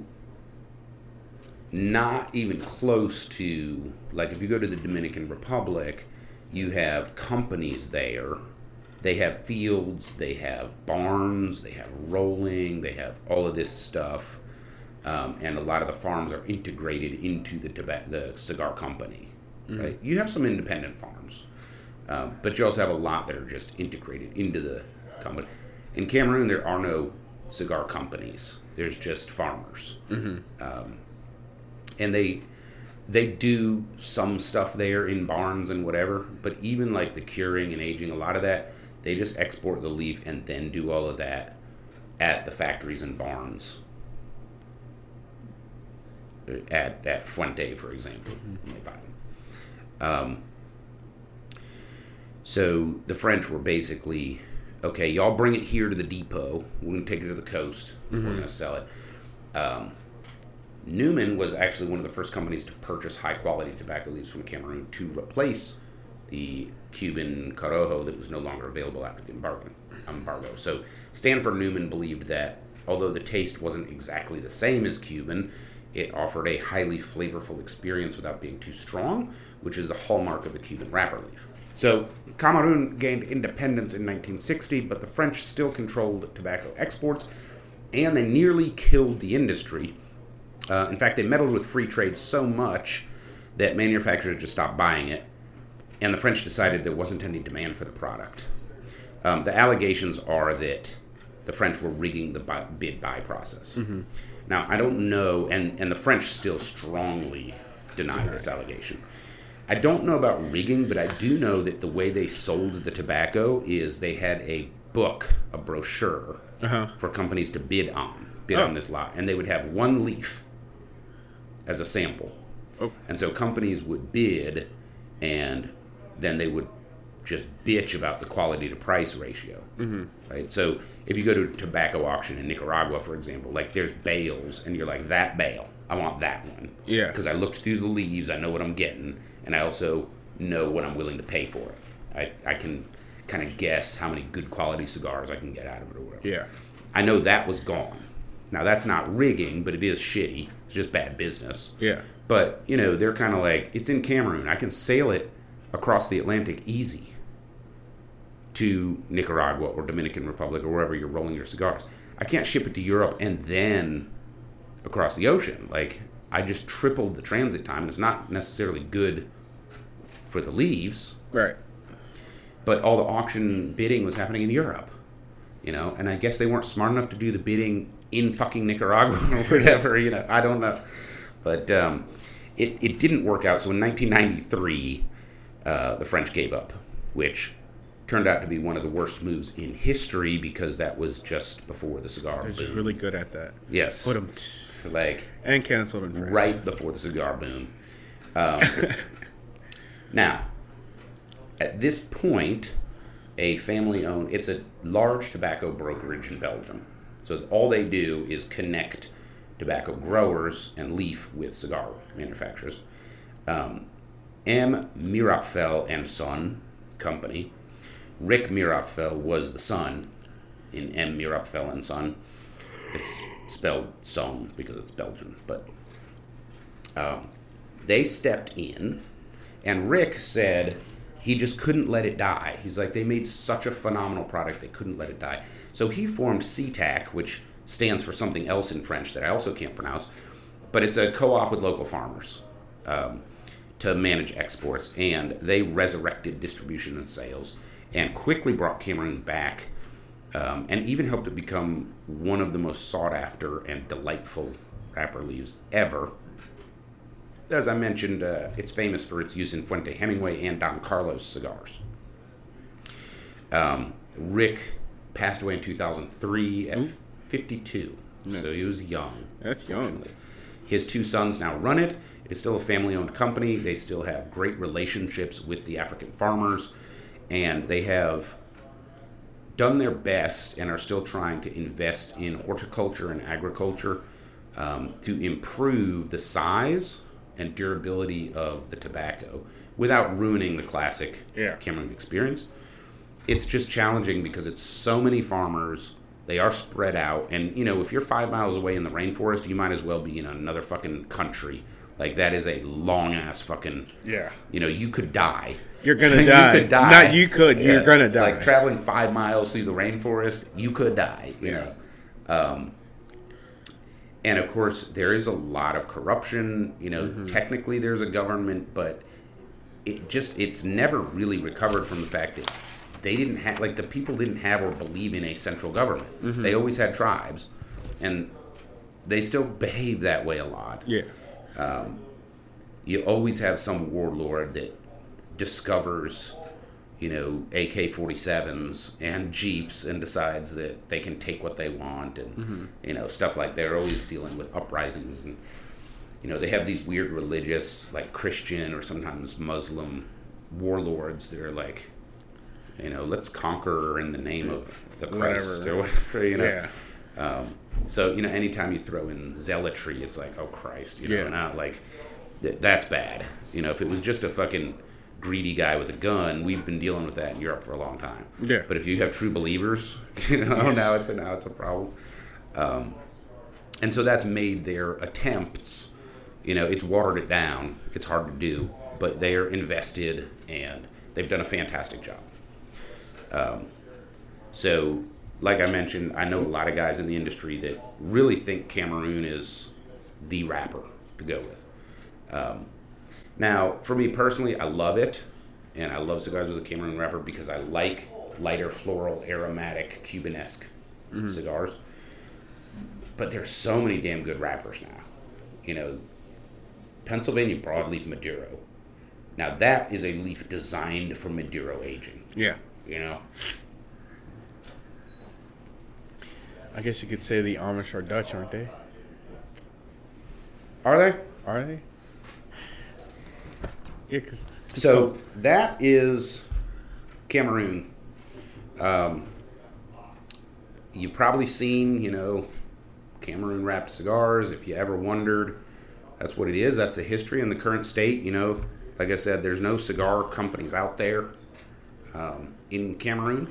not even close to, like if you go to the Dominican Republic, you have companies there. They have fields, they have barns, they have rolling, they have all of this stuff. And a lot of the farms are integrated into the cigar company. Mm-hmm. Right? You have some independent farms, but you also have a lot that are just integrated into the company. In Cameroon, there are no cigar companies. There's just farmers. Mm-hmm. And they do some stuff there in barns and whatever, but even like the curing and aging, a lot of that, they just export the leaf and then do all of that at the factories and barns. At Fuente, for example. Mm-hmm. So the French were basically, okay, y'all bring it here to the depot. We're going to take it to the coast. Mm-hmm. We're going to sell it. Newman was actually one of the first companies to purchase high-quality tobacco leaves from Cameroon to replace the Cuban Corojo that was no longer available after the embargo. So Stanford Newman believed that although the taste wasn't exactly the same as Cuban, it offered a highly flavorful experience without being too strong, which is the hallmark of a Cuban wrapper leaf. So Cameroon gained independence in 1960, but the French still controlled tobacco exports, and they nearly killed the industry. In fact, they meddled with free trade so much that manufacturers just stopped buying it, and the French decided there wasn't any demand for the product. The allegations are that the French were rigging the bid-buy process. Mm-hmm. Now, I don't know, and the French still strongly deny this allegation. I don't know about rigging, but I do know that the way they sold the tobacco is they had a book, a brochure, for companies to bid on this lot, and they would have one leaf as a sample. Oh. And so companies would bid, and then they would just bitch about the quality to price ratio. Right? So if you go to a tobacco auction in Nicaragua, for example, like there's bales, and you're like, that bale, I want that one. Yeah. Because I looked through the leaves, I know what I'm getting, and I also know what I'm willing to pay for it. I can kind of guess how many good quality cigars I can get out of it or whatever. Yeah. I know that was gone. Now, that's not rigging, but it is shitty. It's just bad business. Yeah. But, you know, they're kind of like, it's in Cameroon. I can sail it across the Atlantic easy to Nicaragua or Dominican Republic or wherever you're rolling your cigars. I can't ship it to Europe and then across the ocean. Like, I just tripled the transit time, and it's not necessarily good for the leaves. Right. But all the auction bidding was happening in Europe, you know, and I guess they weren't smart enough to do the bidding in fucking Nicaragua or whatever, you know, I don't know. But it didn't work out. So in 1993, the French gave up, which turned out to be one of the worst moves in history because that was just before the cigar They're boom. just really good at that. Yes. Put them Like, and canceled in France. right before the cigar boom. Now, at this point, a family-owned, it's a large tobacco brokerage in Belgium. So all they do is connect tobacco growers and leaf with cigar manufacturers. M. Mirapfel and Son Company. Rick Mirapfel was the son in M. Mirapfel and Son. It's spelled Son because it's Belgian, but they stepped in, and Rick said he just couldn't let it die. He's like, they made such a phenomenal product, they couldn't let it die. So he formed CTAC, which stands for something else in French that I also can't pronounce, but it's a co-op with local farmers to manage exports, and they resurrected distribution and sales and quickly brought Cameroon back, and even helped it become one of the most sought-after and delightful wrapper leaves ever. As I mentioned, it's famous for its use in Fuente Hemingway and Don Carlos cigars. Rick passed away in 2003 at 52, so he was young. That's young. His two sons now run it. It's still a family-owned company. They still have great relationships with the African farmers, and they have done their best and are still trying to invest in horticulture and agriculture to improve the size and durability of the tobacco without ruining the classic Cameroon experience. It's just challenging because it's so many farmers. They are spread out, and you know, if you're 5 miles away in the rainforest, you might as well be in another fucking country. Like, that is a long ass fucking, you know, you could die. You're gonna die. You could die. Not you could. You're gonna die. Like traveling 5 miles through the rainforest, you could die. You know? And of course, there is a lot of corruption. You know, technically there's a government, but it's never really recovered from the fact that they didn't have, like, the people didn't have or believe in a central government. They always had tribes, and they still behave that way a lot. You always have some warlord that discovers, you know, AK-47s and Jeeps and decides that they can take what they want, and you know, stuff like that. They're always dealing with uprisings, and you know, they have these weird religious, like Christian or sometimes Muslim warlords that are like, you know, let's conquer in the name of the Christ or whatever, you know. So, you know, anytime you throw in zealotry, it's like, oh Christ, you know, not like that's bad. You know, if it was just a fucking greedy guy with a gun, we've been dealing with that in Europe for a long time. But if you have true believers, you know, now it's a problem. And so that's made their attempts, you know, it's watered it down. It's hard to do, but they are invested and they've done a fantastic job. So, like I mentioned, I know a lot of guys in the industry that really think Cameroon is the wrapper to go with. Now, for me personally, I love it, and I love cigars with a Cameroon wrapper because I like lighter floral, aromatic, Cubanesque cigars. But there's so many damn good wrappers now. You know, Pennsylvania broadleaf Maduro. Now, that is a leaf designed for Maduro aging. You know? I guess you could say the Amish are Dutch, aren't they? Are they? Are they? Yeah, So that is Cameroon. You've probably seen, Cameroon wrapped cigars. If you ever wondered, that's what it is. That's the history and the current state. Like I said, there's no cigar companies out there in Cameroon.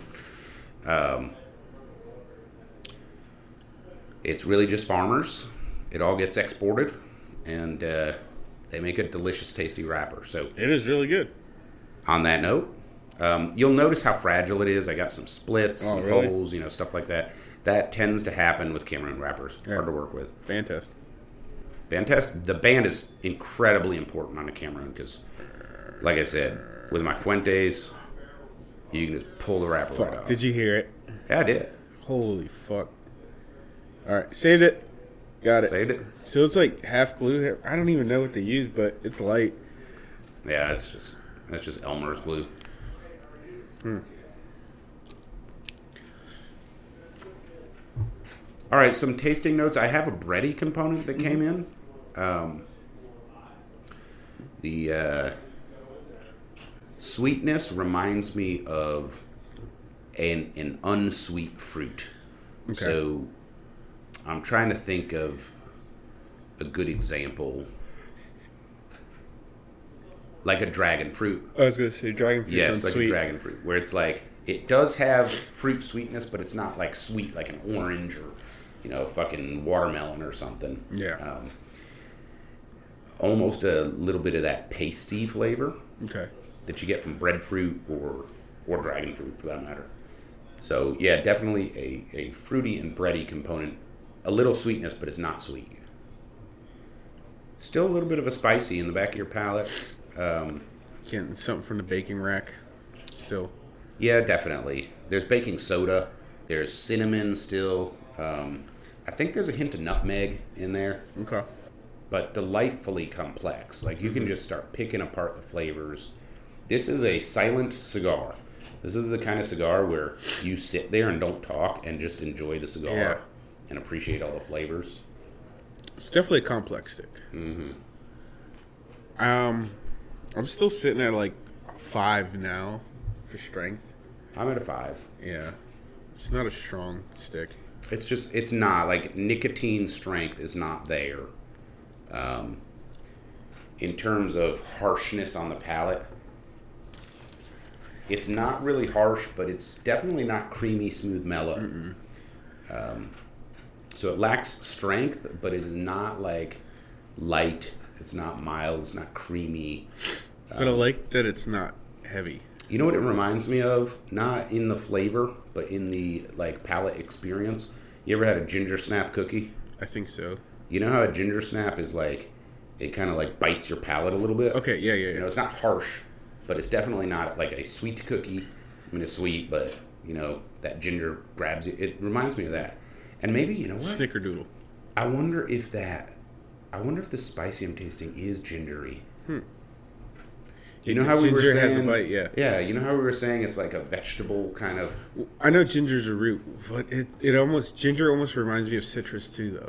It's really just farmers. It all gets exported, and they make a delicious, tasty wrapper. So It is really good. on that note, you'll notice how fragile it is. I got some splits, some really? holes, stuff like that. That tends to happen with Cameroon wrappers. Yeah. Hard to work with. Band test. Band test. The band is incredibly important on the Cameroon because, like I said, with my Fuentes, you can just pull the wrapper right Fuck. off. Did you hear it? Yeah, I did. Holy fuck. All right, saved it. Got it. Saved it. So it's like half glue. I don't even know what they use, but it's light. Yeah, that's just Elmer's glue. All right, some tasting notes. I have a bready component that came in. The sweetness reminds me of an unsweet fruit. Okay. So I'm trying to think of a good example. Like a dragon fruit. I was going to say dragon fruit. Yes, like sweet. a dragon fruit, where it's like it does have fruit sweetness, but it's not like sweet like an orange or fucking watermelon or something. Yeah. Almost a little bit of that pasty flavor Okay. that you get from breadfruit or dragon fruit for that matter. So yeah, definitely a fruity and bready component. A little sweetness, but it's not sweet. Still a little bit of a spicy in the back of your palate. Getting something from the baking rack. Still. Yeah, definitely. There's baking soda. There's cinnamon still. I think there's a hint of nutmeg in there, Okay. but delightfully complex. Like you can just start picking apart the flavors. This is a silent cigar. This is the kind of cigar where you sit there and don't talk and just enjoy the cigar Yeah. and appreciate all the flavors. It's definitely a complex stick. Mm-hmm. I'm still sitting at like 5 now for strength. I'm at a 5. Yeah. It's not a strong stick. It's not like nicotine strength is not there. In terms of harshness on the palate, it's not really harsh, but it's definitely not creamy, smooth, mellow. So it lacks strength, but it's not like light. It's not mild. It's not creamy. But I like that it's not heavy. You know what it reminds me of? Not in the flavor, but in the like palate experience. You ever had a ginger snap cookie? I think so. You know how a ginger snap is like, it kind of like bites your palate a little bit? Okay, yeah. It's not harsh, but it's definitely not like a sweet cookie. I mean, it's sweet, but, that ginger grabs you. It reminds me of that. And maybe, you know what? Snickerdoodle. I wonder if the spicy I'm tasting is gingery. You know how we were Ginger saying... has a bite, yeah. Yeah, you know how we were saying it's like a vegetable kind of... I know ginger's a root, but ginger almost reminds me of citrus too, though.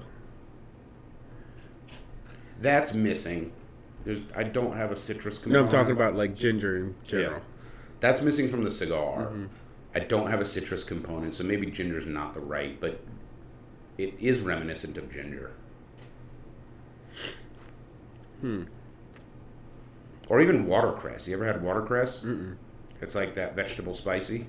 That's missing. I don't have a citrus No, component. I'm talking about like ginger in general. Yeah. That's missing from the cigar. I don't have a citrus component, so maybe ginger's not the right, but it is reminiscent of ginger. Or even watercress. You ever had watercress? Mm-mm. It's like that vegetable spicy.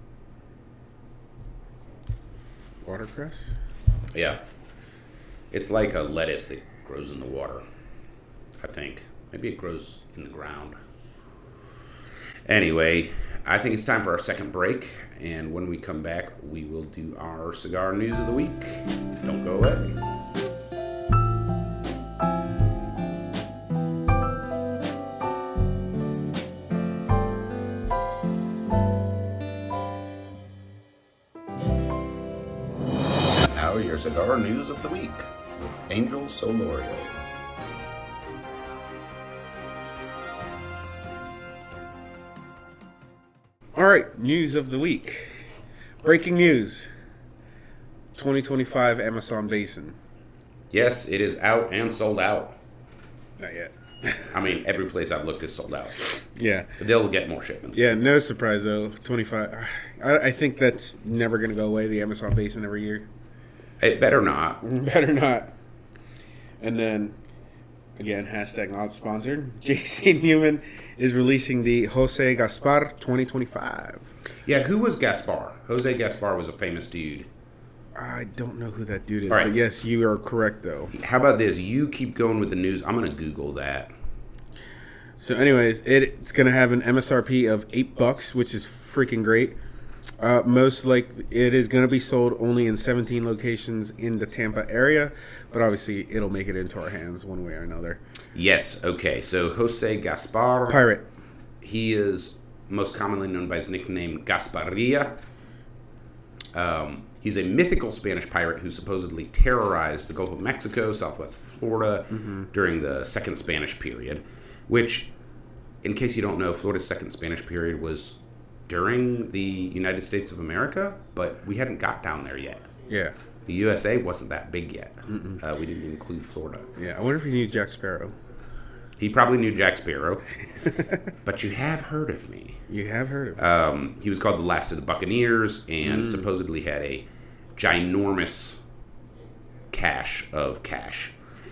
Watercress? Yeah. It's like a lettuce that grows in the water, I think. Maybe it grows in the ground. Anyway, I think it's time for our second break, and when we come back, we will do our cigar news of the week. Don't go away. Now your cigar news of the week with Angel Solorio. All right, news of the week. Breaking news. 2025 Amazon Basin. Yes, it is out and sold out. Not yet. I mean, every place I've looked is sold out. Yeah. They'll get more shipments. Yeah, no surprise, though. 25. I think that's never going to go away, the Amazon basin every year. It better not. Better not. And then, again, hashtag not sponsored. JC Newman is releasing the Jose Gaspar 2025. Yeah, who was Gaspar? Jose Gaspar was a famous dude. I don't know who that dude is, All right. but yes, you are correct, though. How about this? You keep going with the news. I'm going to Google that. So, anyways, it's going to have an MSRP of $8, which is freaking great. Most likely, it is going to be sold only in 17 locations in the Tampa area, but obviously, it'll make it into our hands one way or another. Yes, okay. So, Jose Gaspar. Pirate. He is most commonly known by his nickname Gasparilla. He's a mythical Spanish pirate who supposedly terrorized the Gulf of Mexico, southwest Florida, during the Second Spanish period, which, in case you don't know, Florida's Second Spanish period was during the United States of America, but we hadn't got down there yet. Yeah. The USA wasn't that big yet. We didn't include Florida. Yeah, I wonder if he knew Jack Sparrow. He probably knew Jack Sparrow, but you have heard of me. You have heard of him. He was called the Last of the Buccaneers and supposedly had a ginormous cache of cash.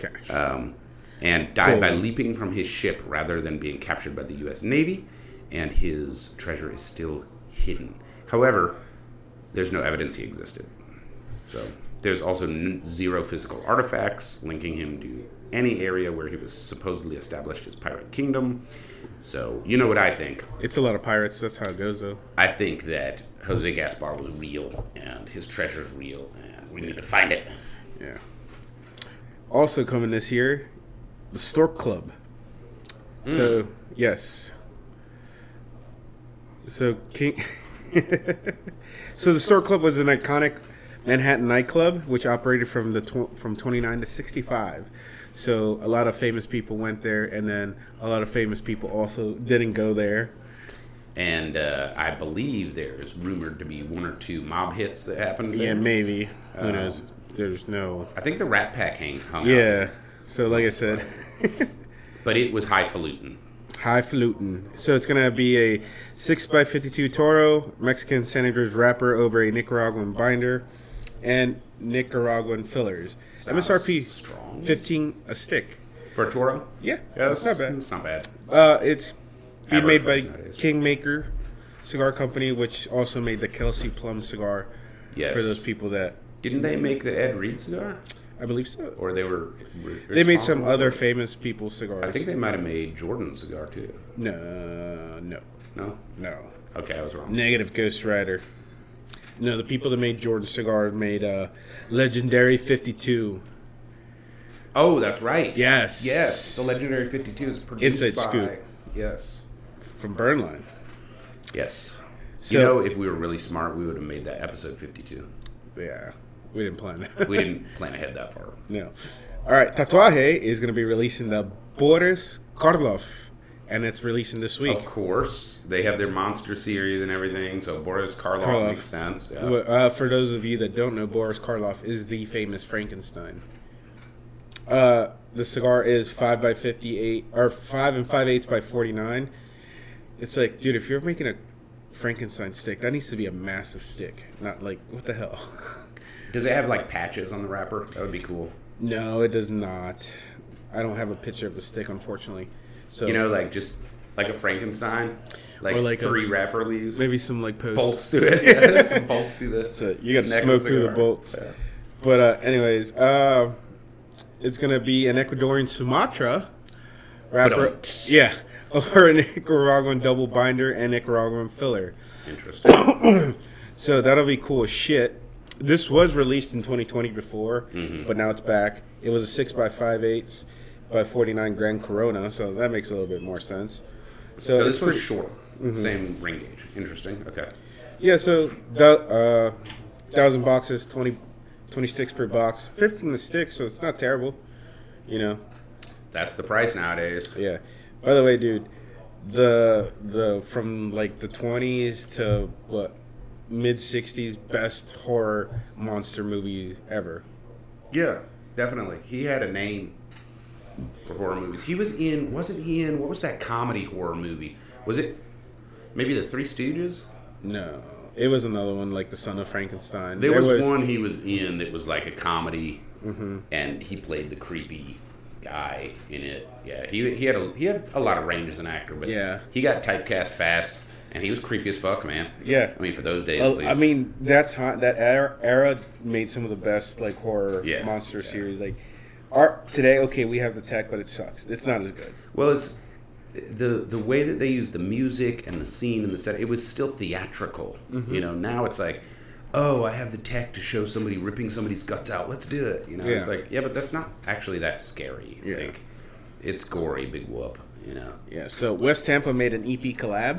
And died by leaping from his ship rather than being captured by the U.S. Navy, and his treasure is still hidden. However, there's no evidence he existed. So there's also zero physical artifacts linking him to any area where he was supposedly established his pirate kingdom. So you know what I think. It's a lot of pirates. That's how it goes, though. I think that Jose Gaspar was real, and his treasure's real, and we need to find it. Yeah. Also coming this year, the Stork Club. So, yes. So, so the Stork Club was an iconic Manhattan nightclub, which operated from from 29 to 65. So a lot of famous people went there, and then a lot of famous people also didn't go there. And I believe there's rumored to be one or two mob hits that happened there. Yeah, maybe. Who knows? There's no... I think the Rat Pack hung out. Yeah. So like I said... But it was highfalutin. Highfalutin. So it's going to be a 6x52 Toro, Mexican Senators wrapper over a Nicaraguan binder, and Nicaraguan fillers. Sounds MSRP strong. $15 a stick. For a Toro? Yeah, that's not bad. It's not bad. It's being Average made by price nowadays. Kingmaker Cigar Company, which also made the Kelsey Plum cigar. Yes. For those people that... Didn't they make the Ed Reed cigar? I believe so. Or they were They made some responsible other for it? famous people's cigars. I think they might have made Jordan's cigar too. No. No? Okay, I was wrong. Negative Ghost Rider. No, the people that made Jordan cigars made Legendary 52. Oh, that's right. Yes. Yes. The Legendary 52 is produced Inside by... scoop. Yes. From Burnline. Yes. So- You know, if we were really smart, we would have made that episode 52. Yeah. We didn't plan that. We didn't plan ahead that far. No. All right. Tatuaje is going to be releasing the Boris Karloff, and it's releasing this week. Of course. They have their monster series and everything, so Boris Karloff makes sense. Yeah. For those of you that don't know, Boris Karloff is the famous Frankenstein. The cigar is 5x58 or 5 5/8 by 49. It's like, dude, if you're making a Frankenstein stick, that needs to be a massive stick, not like what the hell. Does it have like patches on the wrapper? That would be cool. No, it does not. I don't have a picture of the stick, unfortunately. So You know, like just like a Frankenstein, like, Or like 3 wrapper leaves, maybe some like post. bolts to it. Yeah, some bolts to the. So you got to neck of smoke the through the cigar. bolts. Yeah. But anyways, it's gonna be an Ecuadorian Sumatra wrapper. Ba-dum. Yeah, or a Nicaraguan double binder and Nicaraguan filler. Interesting. So that'll be cool as shit. This was released in 2020 before, but now it's back. It was a 6 by 5/8 by 49 Grand Corona, so that makes a little bit more sense. So it's this was pretty- short. Same ring gauge. Interesting. Okay. Yeah, so 1,000 boxes, 20 sticks per box, 15 a stick, so it's not terrible, you know. That's the price nowadays. Yeah. By the way, dude, the from like the 20s to what mid 60s best horror monster movie ever. Yeah, definitely. He had a name. for horror movies. He was in, wasn't he in, what was that comedy horror movie? Was it maybe The Three Stooges? No. It was another one, like The Son of Frankenstein. There was one he was in that was like a comedy, and he played the creepy guy in it. Yeah, he had a lot of range as an actor, but he got typecast fast, and he was creepy as fuck, man. Yeah, I mean, for those days, at least. I mean, that time, that era made some of the best like horror monster series. Like, today, okay, we have the tech, but it sucks. It's not as good. Well, it's the way that they use the music and the scene and the set. It was still theatrical. You know, now it's like, oh, I have the tech to show somebody ripping somebody's guts out. Let's do it. You know, it's like, yeah, but that's not actually that scary. Yeah. Like, it's gory, big whoop. You know. Yeah. So West Tampa made an EP collab.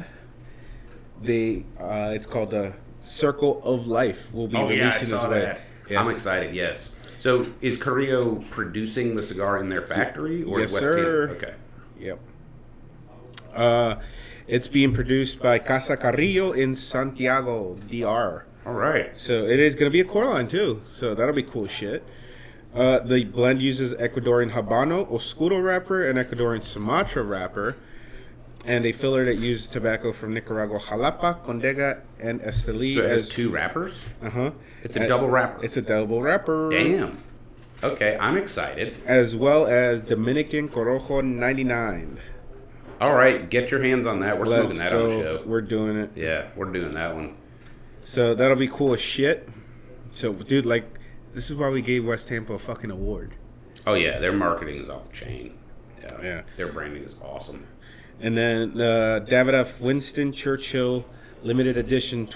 It's called the Circle of Life. We'll be releasing I saw that. Yeah. I'm excited. Yes. So is Carrillo producing the cigar in their factory, or yes, is West sir. Tampa? Okay. Yep. It's being produced by Casa Carrillo in Santiago, DR. All right. So it is going to be a core line too. So that'll be cool shit. The blend uses Ecuadorian Habano Oscuro wrapper and Ecuadorian Sumatra wrapper, and a filler that uses tobacco from Nicaragua, Jalapa, Condega, and Esteli. So it has two wrappers? It's a double wrapper. It's a double wrapper. Damn. Okay, I'm excited. As well as Dominican Corojo 99. All right, get your hands on that. We're smoking that on the show. We're doing it. Yeah, we're doing that one. So that'll be cool as shit. So, dude, like, this is why we gave West Tampa a fucking award. Oh, yeah, their marketing is off the chain. Yeah. Their branding is awesome. And then Davidoff Winston Churchill Limited Edition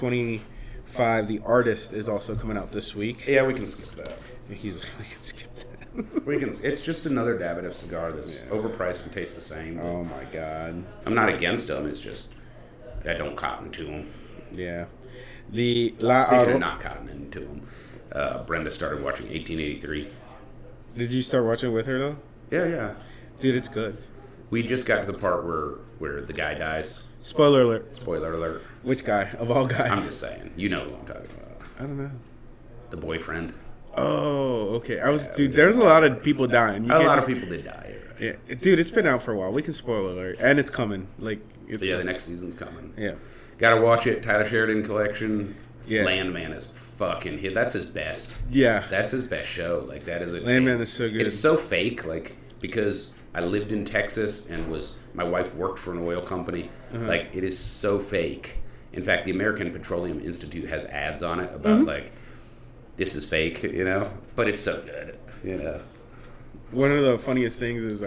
25, The Artist, is also coming out this week. Yeah, we can skip that. We can skip that. It's just another Davidoff cigar that's overpriced and tastes the same. Oh, my God. I'm not against them. It's just I don't cotton to them. Yeah. Speaking of not cottoning to them, Brenda started watching 1883. Did you start watching it with her, though? Yeah. Dude, it's good. We just got to the part where the guy dies. Spoiler alert. Spoiler alert. Which guy? Of all guys? I'm just saying. You know who I'm talking about. I don't know. The boyfriend. Oh, okay. Dude, there's a lot of people dying. A lot of people did die. Yeah, dude, it's been out for a while. We can spoil alert, and it's coming. Like, the next season's coming. Yeah, gotta watch it. Tyler Sheridan collection. Yeah, Landman is fucking hit. That's his best. Yeah, that's his best show. Like that is Landman is so good. It's so fake. Like because I lived in Texas and my wife worked for an oil company. Like it is so fake. In fact, the American Petroleum Institute has ads on it about like this is fake, you know, but it's so good, you know. One of the funniest things is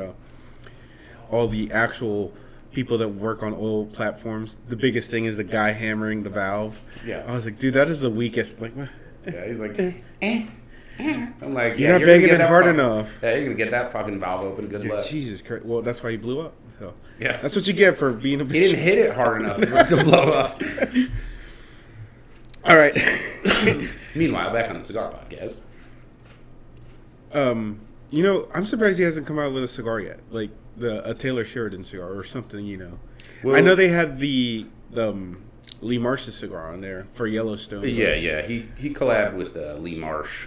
all the actual people that work on oil platforms. The biggest thing is the guy hammering the valve. Yeah, I was like, dude, that is the weakest. Like, what? Yeah, he's like, I'm like, you're not banging it hard enough. Yeah, you're gonna get that fucking valve open. Good luck. Jesus Christ. Well, that's why he blew up. So yeah, that's what you get for being a bitch. He didn't hit it hard enough to blow up. All right. Meanwhile, back on the cigar podcast. You know, I'm surprised he hasn't come out with a cigar yet, like a Taylor Sheridan cigar or something. You know, well, I know they had the Lee Marsh's cigar on there for Yellowstone. Yeah. He collabed with Lee Marsh.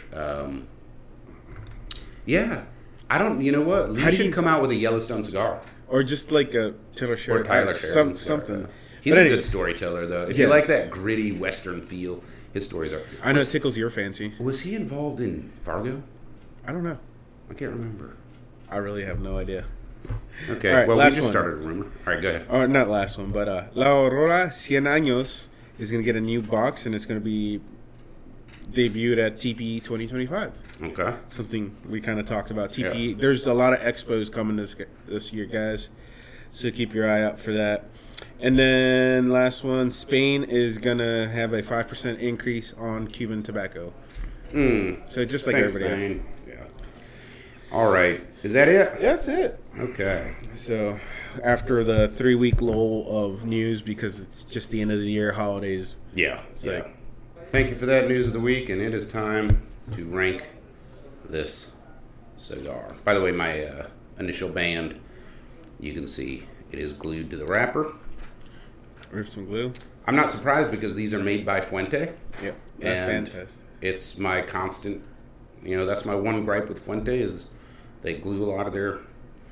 Yeah, I don't. You know what? Lee should come out with a Yellowstone cigar, or just like a Taylor Sheridan, or Tyler Sheridan, something. He's a good storyteller, though. If you like that gritty Western feel, his stories are. I know it tickles your fancy. Was he involved in Fargo? I don't know. I can't remember. I really have no idea. Okay, right, well, we just started a rumor. All right, go ahead. Oh, not last one, but La Aurora 100 Años is going to get a new box, and it's going to be debuted at TPE 2025. Okay. Something we kind of talked about. TPE, yeah. There's a lot of expos coming this year, guys, so keep your eye out for that. And then last one, Spain is going to have a 5% increase on Cuban tobacco. So just like everybody else. Yeah. All right. Is that it? That's it. Okay. So after the 3-week lull of news, because it's just the end of the year, holidays. Yeah. Thank you for that news of the week, and it is time to rank this cigar. By the way, my initial band, you can see it is glued to the wrapper. With some glue. I'm not surprised because these are made by Fuente. Yep. That's fantastic. It's my constant, that's my one gripe with Fuente is they glue a lot of their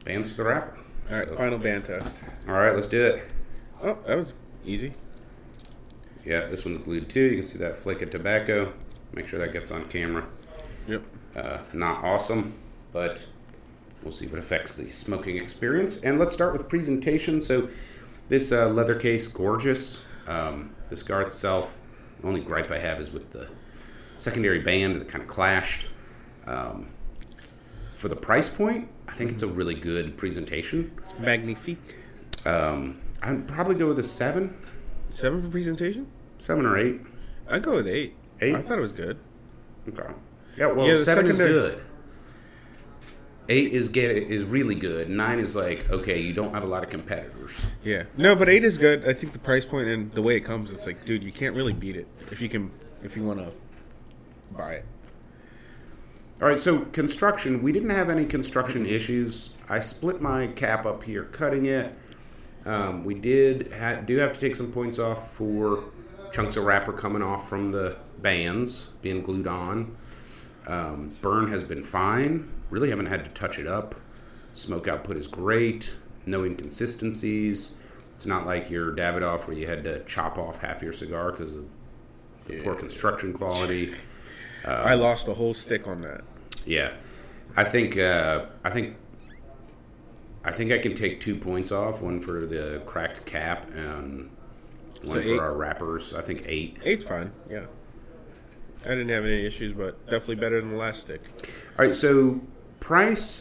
Bands to the wrapper. All right, final band test. All right, let's do it. Oh, that was easy. Yeah, this one's glued too. You can see that flick of tobacco. Make sure that gets on camera. Yep. Not awesome, but we'll see what affects the smoking experience. And let's start with presentation. So this leather case, gorgeous. The cigar itself, the only gripe I have is with the secondary band that kind of clashed. For the price point, I think it's a really good presentation. Magnifique. I'd probably go with a 7. 7 for presentation? 7 or 8. I'd go with 8. 8? I thought it was good. Okay. Yeah, well, Yeah, the 7 is secondary- good. 8 is really good. 9 is like, okay, you don't have a lot of competitors. Yeah. No, but 8 is good. I think the price point and the way it comes, it's like, dude, you can't really beat it if you want to buy it. All right, so construction. We didn't have any construction issues. I split my cap up here, cutting it. We do have to take some points off for chunks of wrapper coming off from the bands being glued on. Burn has been fine. Really haven't had to touch it up. Smoke output is great. No inconsistencies. It's not like your Davidoff where you had to chop off half your cigar because of the poor construction quality. I lost a whole stick on that. Yeah, I think I can take 2 points off. One for the cracked cap and one So for 8? our wrappers. I think 8. 8's fine. Yeah. I didn't have any issues, but definitely better than the last stick. All right, so price.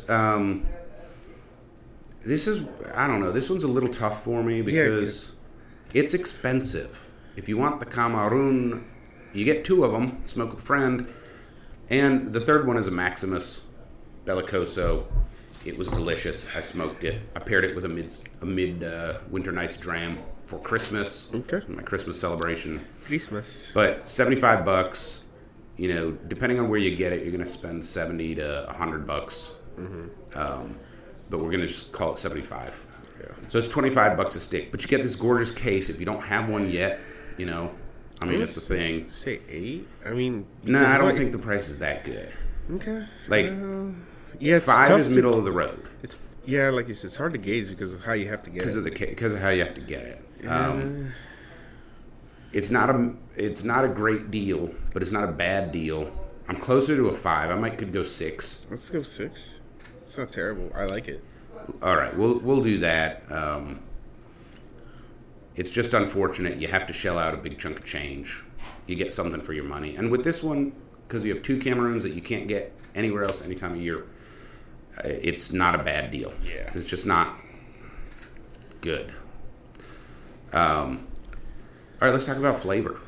This is, I don't know. This one's a little tough for me because it's expensive. If you want the Camarón, you get 2 of them. Smoke with a friend. And the third one is a Maximus Bellicoso. It was delicious. I smoked it. I paired it with a Winter Nights Dram for Christmas. Okay. My Christmas celebration. Christmas. But $75, you know, depending on where you get it, you're going to spend $70 to $100. But we're going to just call it 75. Yeah. So it's $25 a stick. But you get this gorgeous case. If you don't have one yet, you know, I mean, it's a thing. Say 8? I mean... No, I don't think the price is that good. Okay. Like, Yeah, it's 5 tough is to- middle of the road It's yeah, like you said, it's hard to gauge because of how you have to get it. because of how you have to get it. It's not a great deal, but it's not a bad deal. I'm closer to a 5. I could go 6. Let's go 6. It's not terrible. I like it. All right, we'll do that. It's just unfortunate you have to shell out a big chunk of change. You get something for your money, and with this one, because you have 2 Cameroons that you can't get anywhere else any time of year, it's not a bad deal. Yeah. It's just not good. All right, let's talk about flavor.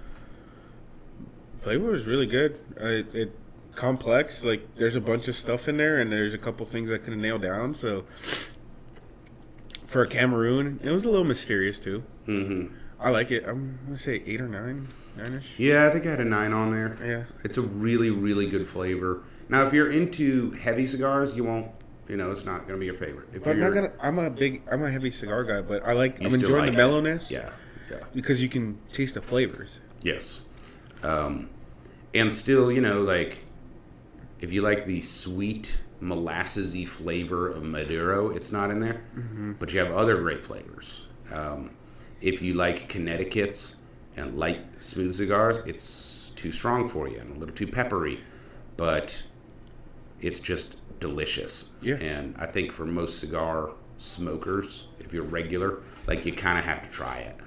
Flavor is really good. It complex. Like there's a bunch of stuff in there, and there's a couple things I couldn't nail down. So for a Cameroon, it was a little mysterious too. Mm-hmm. I like it. I'm gonna say 8 or 9, 9ish. Yeah, I think I had a 9 on there. Yeah. It's a really, really good flavor. Now, if you're into heavy cigars, you won't, it's not going to be your favorite. If But I'm you're, not gonna. I'm a heavy cigar guy, but I'm You still enjoying like the it. mellowness. Yeah. Because you can taste the flavors. Yes. And still, like, if you like the sweet, molassesy flavor of Maduro, it's not in there. Mm-hmm. But you have other great flavors. If you like Connecticut's and light, smooth cigars, it's too strong for you and a little too peppery. But it's just delicious. Yeah. And I think for most cigar smokers, if you're regular, like, you kind of have to try it,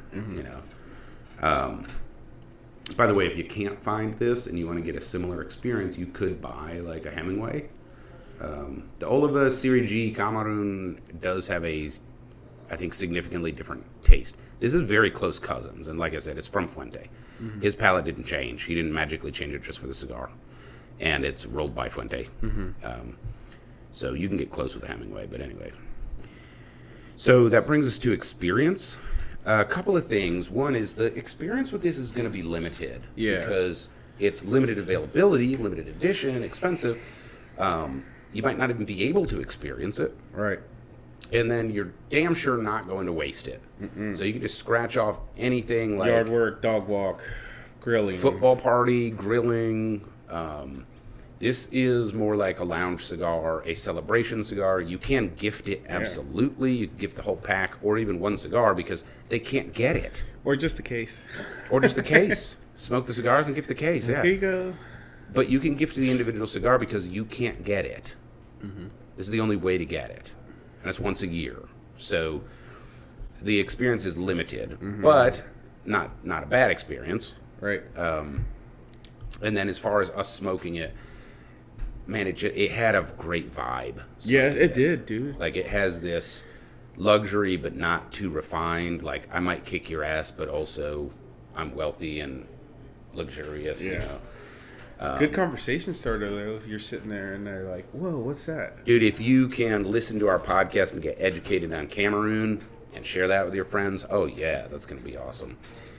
By the way, if you can't find this and you want to get a similar experience, you could buy, like, a Hemingway. The Oliva Serie G Cameroon does have I think, significantly different taste. This is very close cousins, and like I said, it's from Fuente. Mm-hmm. His palate didn't change. He didn't magically change it just for the cigar. And it's rolled by Fuente. Mm-hmm. So you can get close with a Hemingway, but anyway. So that brings us to experience. A couple of things. One is the experience with this is going to be limited. Yeah. Because it's limited availability, limited edition, expensive. You might not even be able to experience it. Right. And then you're damn sure not going to waste it. Mm-mm. So you can just scratch off anything like... Yard work, dog walk, grilling. Football party, grilling, This is more like a lounge cigar, a celebration cigar. You can gift it, absolutely. You can gift the whole pack or even one cigar because they can't get it. Or just the case. Or just the case. Smoke the cigars and gift the case, yeah. Here you go. But you can gift the individual cigar because you can't get it. Mm-hmm. This is the only way to get it. And it's once a year. So the experience is limited, but not a bad experience. Right. And then as far as us smoking it, man, it had a great vibe. Yeah, it did, dude. Like, it has this luxury, but not too refined. Like, I might kick your ass, but also I'm wealthy and luxurious, you know. Good conversation starter, though, if you're sitting there and they're like, whoa, what's that? Dude, if you can listen to our podcast and get educated on Cameroon and share that with your friends, oh, yeah, that's going to be awesome.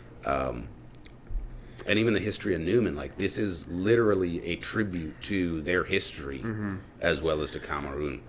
And even the history of Newman, like, this is literally a tribute to their history as well as to Cameroon.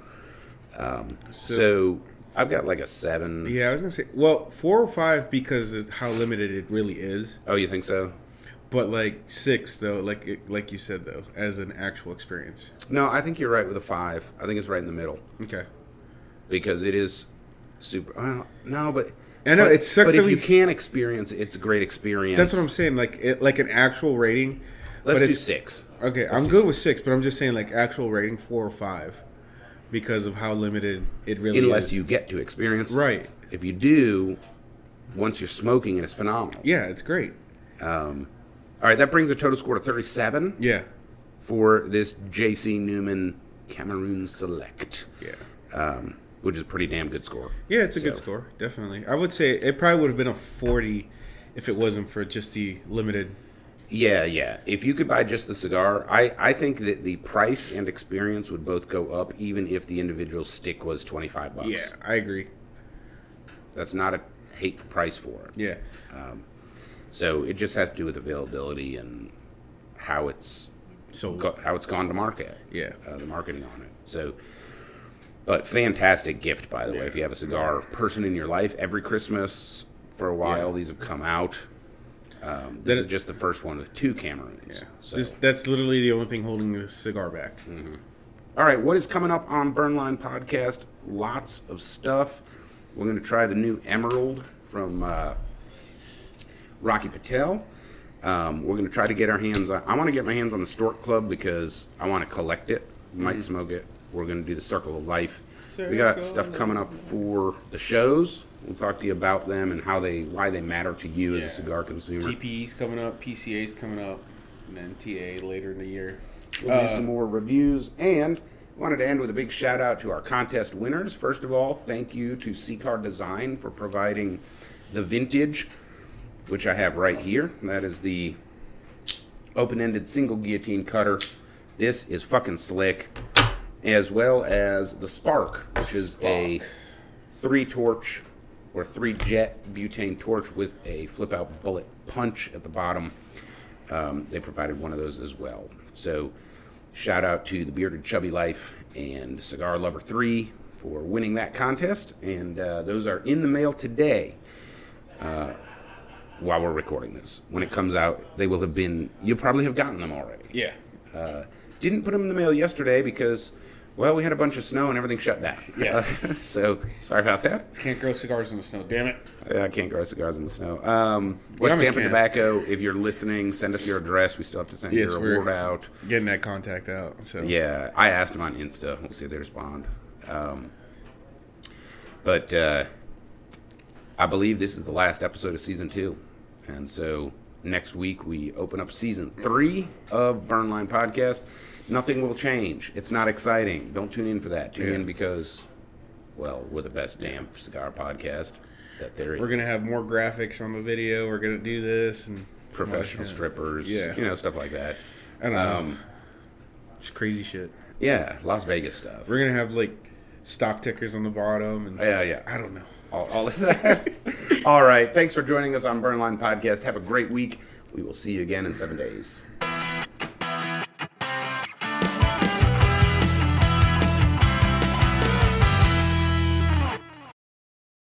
So I've got like a 7. Yeah, I was going to say, well, 4 or 5 because of how limited it really is. Oh, you think so? But like 6, though, like you said, though, as an actual experience. No, I think you're right with a 5. I think it's right in the middle. Okay. Because it is super. Well, no, but I know it sucks. But if you can experience it, it's a great experience. That's what I'm saying. Like an actual rating. Let's do 6. Okay, I'm good with 6, but I'm just saying like actual rating 4 or 5 because of how limited it really is. Unless you get to experience, right? If you do, once you're smoking it, it's phenomenal. Yeah, it's great. All right, that brings the total score to 37. Yeah. For this J.C. Newman Cameroon Select. Yeah. Which is a pretty damn good score. Yeah, it's a good score, definitely. I would say it probably would have been a 40 if it wasn't for just the limited. Yeah. If you could buy just the cigar, I think that the price and experience would both go up even if the individual stick was $25. Yeah, I agree. That's not a hateful price for it. Yeah. So it just has to do with availability and how it's gone to market. Yeah. The marketing on it. So, but fantastic gift, by the way. If you have a cigar person in your life, every Christmas for a while, these have come out. This is just the first one with 2 Cameroons. Yeah. So. That's literally the only thing holding the cigar back. Mm-hmm. All right, what is coming up on Burnline Podcast? Lots of stuff. We're going to try the new Emerald from Rocky Patel. We're going to try to get our hands on... I want to get my hands on the Stork Club because I want to collect it. Might smoke it. We're going to do the Circle of Life. We got stuff coming up for the shows. We'll talk to you about them and why they matter to you as a cigar consumer. TPE's coming up, PCA's coming up, and then TA later in the year. We'll do some more reviews, and wanted to end with a big shout out to our contest winners. First of all, thank you to Seacar Design for providing the vintage, which I have right here. That is the open-ended single guillotine cutter. This is fucking slick. As well as the Spark, which is a 3-torch or 3-jet butane torch with a flip-out bullet punch at the bottom. They provided one of those as well. So shout out to the Bearded Chubby Life and Cigar Lover 3 for winning that contest. And those are in the mail today while we're recording this. When it comes out, they will have been... You probably have gotten them already. Yeah. Didn't put them in the mail yesterday because... Well, we had a bunch of snow and everything shut down. Yes. So, sorry about that. Can't grow cigars in the snow, damn it. I can't grow cigars in the snow. West Tampa Tobacco, if you're listening, send us your address. We still have to send your award out. Getting that contact out. So. Yeah, I asked them on Insta. We'll see if they respond. But I believe this is the last episode of Season 2. And so, next week we open up Season 3 of Burnline Podcast. Nothing will change. It's not exciting. Don't tune in for that. Tune in because, well, we're the best damn cigar podcast that there is. We're going to have more graphics on the video. We're going to do this. And professional strippers. Yeah. Stuff like that. I don't know. It's crazy shit. Yeah, Las Vegas stuff. We're going to have, like, stock tickers on the bottom. And yeah. I don't know. All of that. All right. Thanks for joining us on Burnline Podcast. Have a great week. We will see you again in 7 days.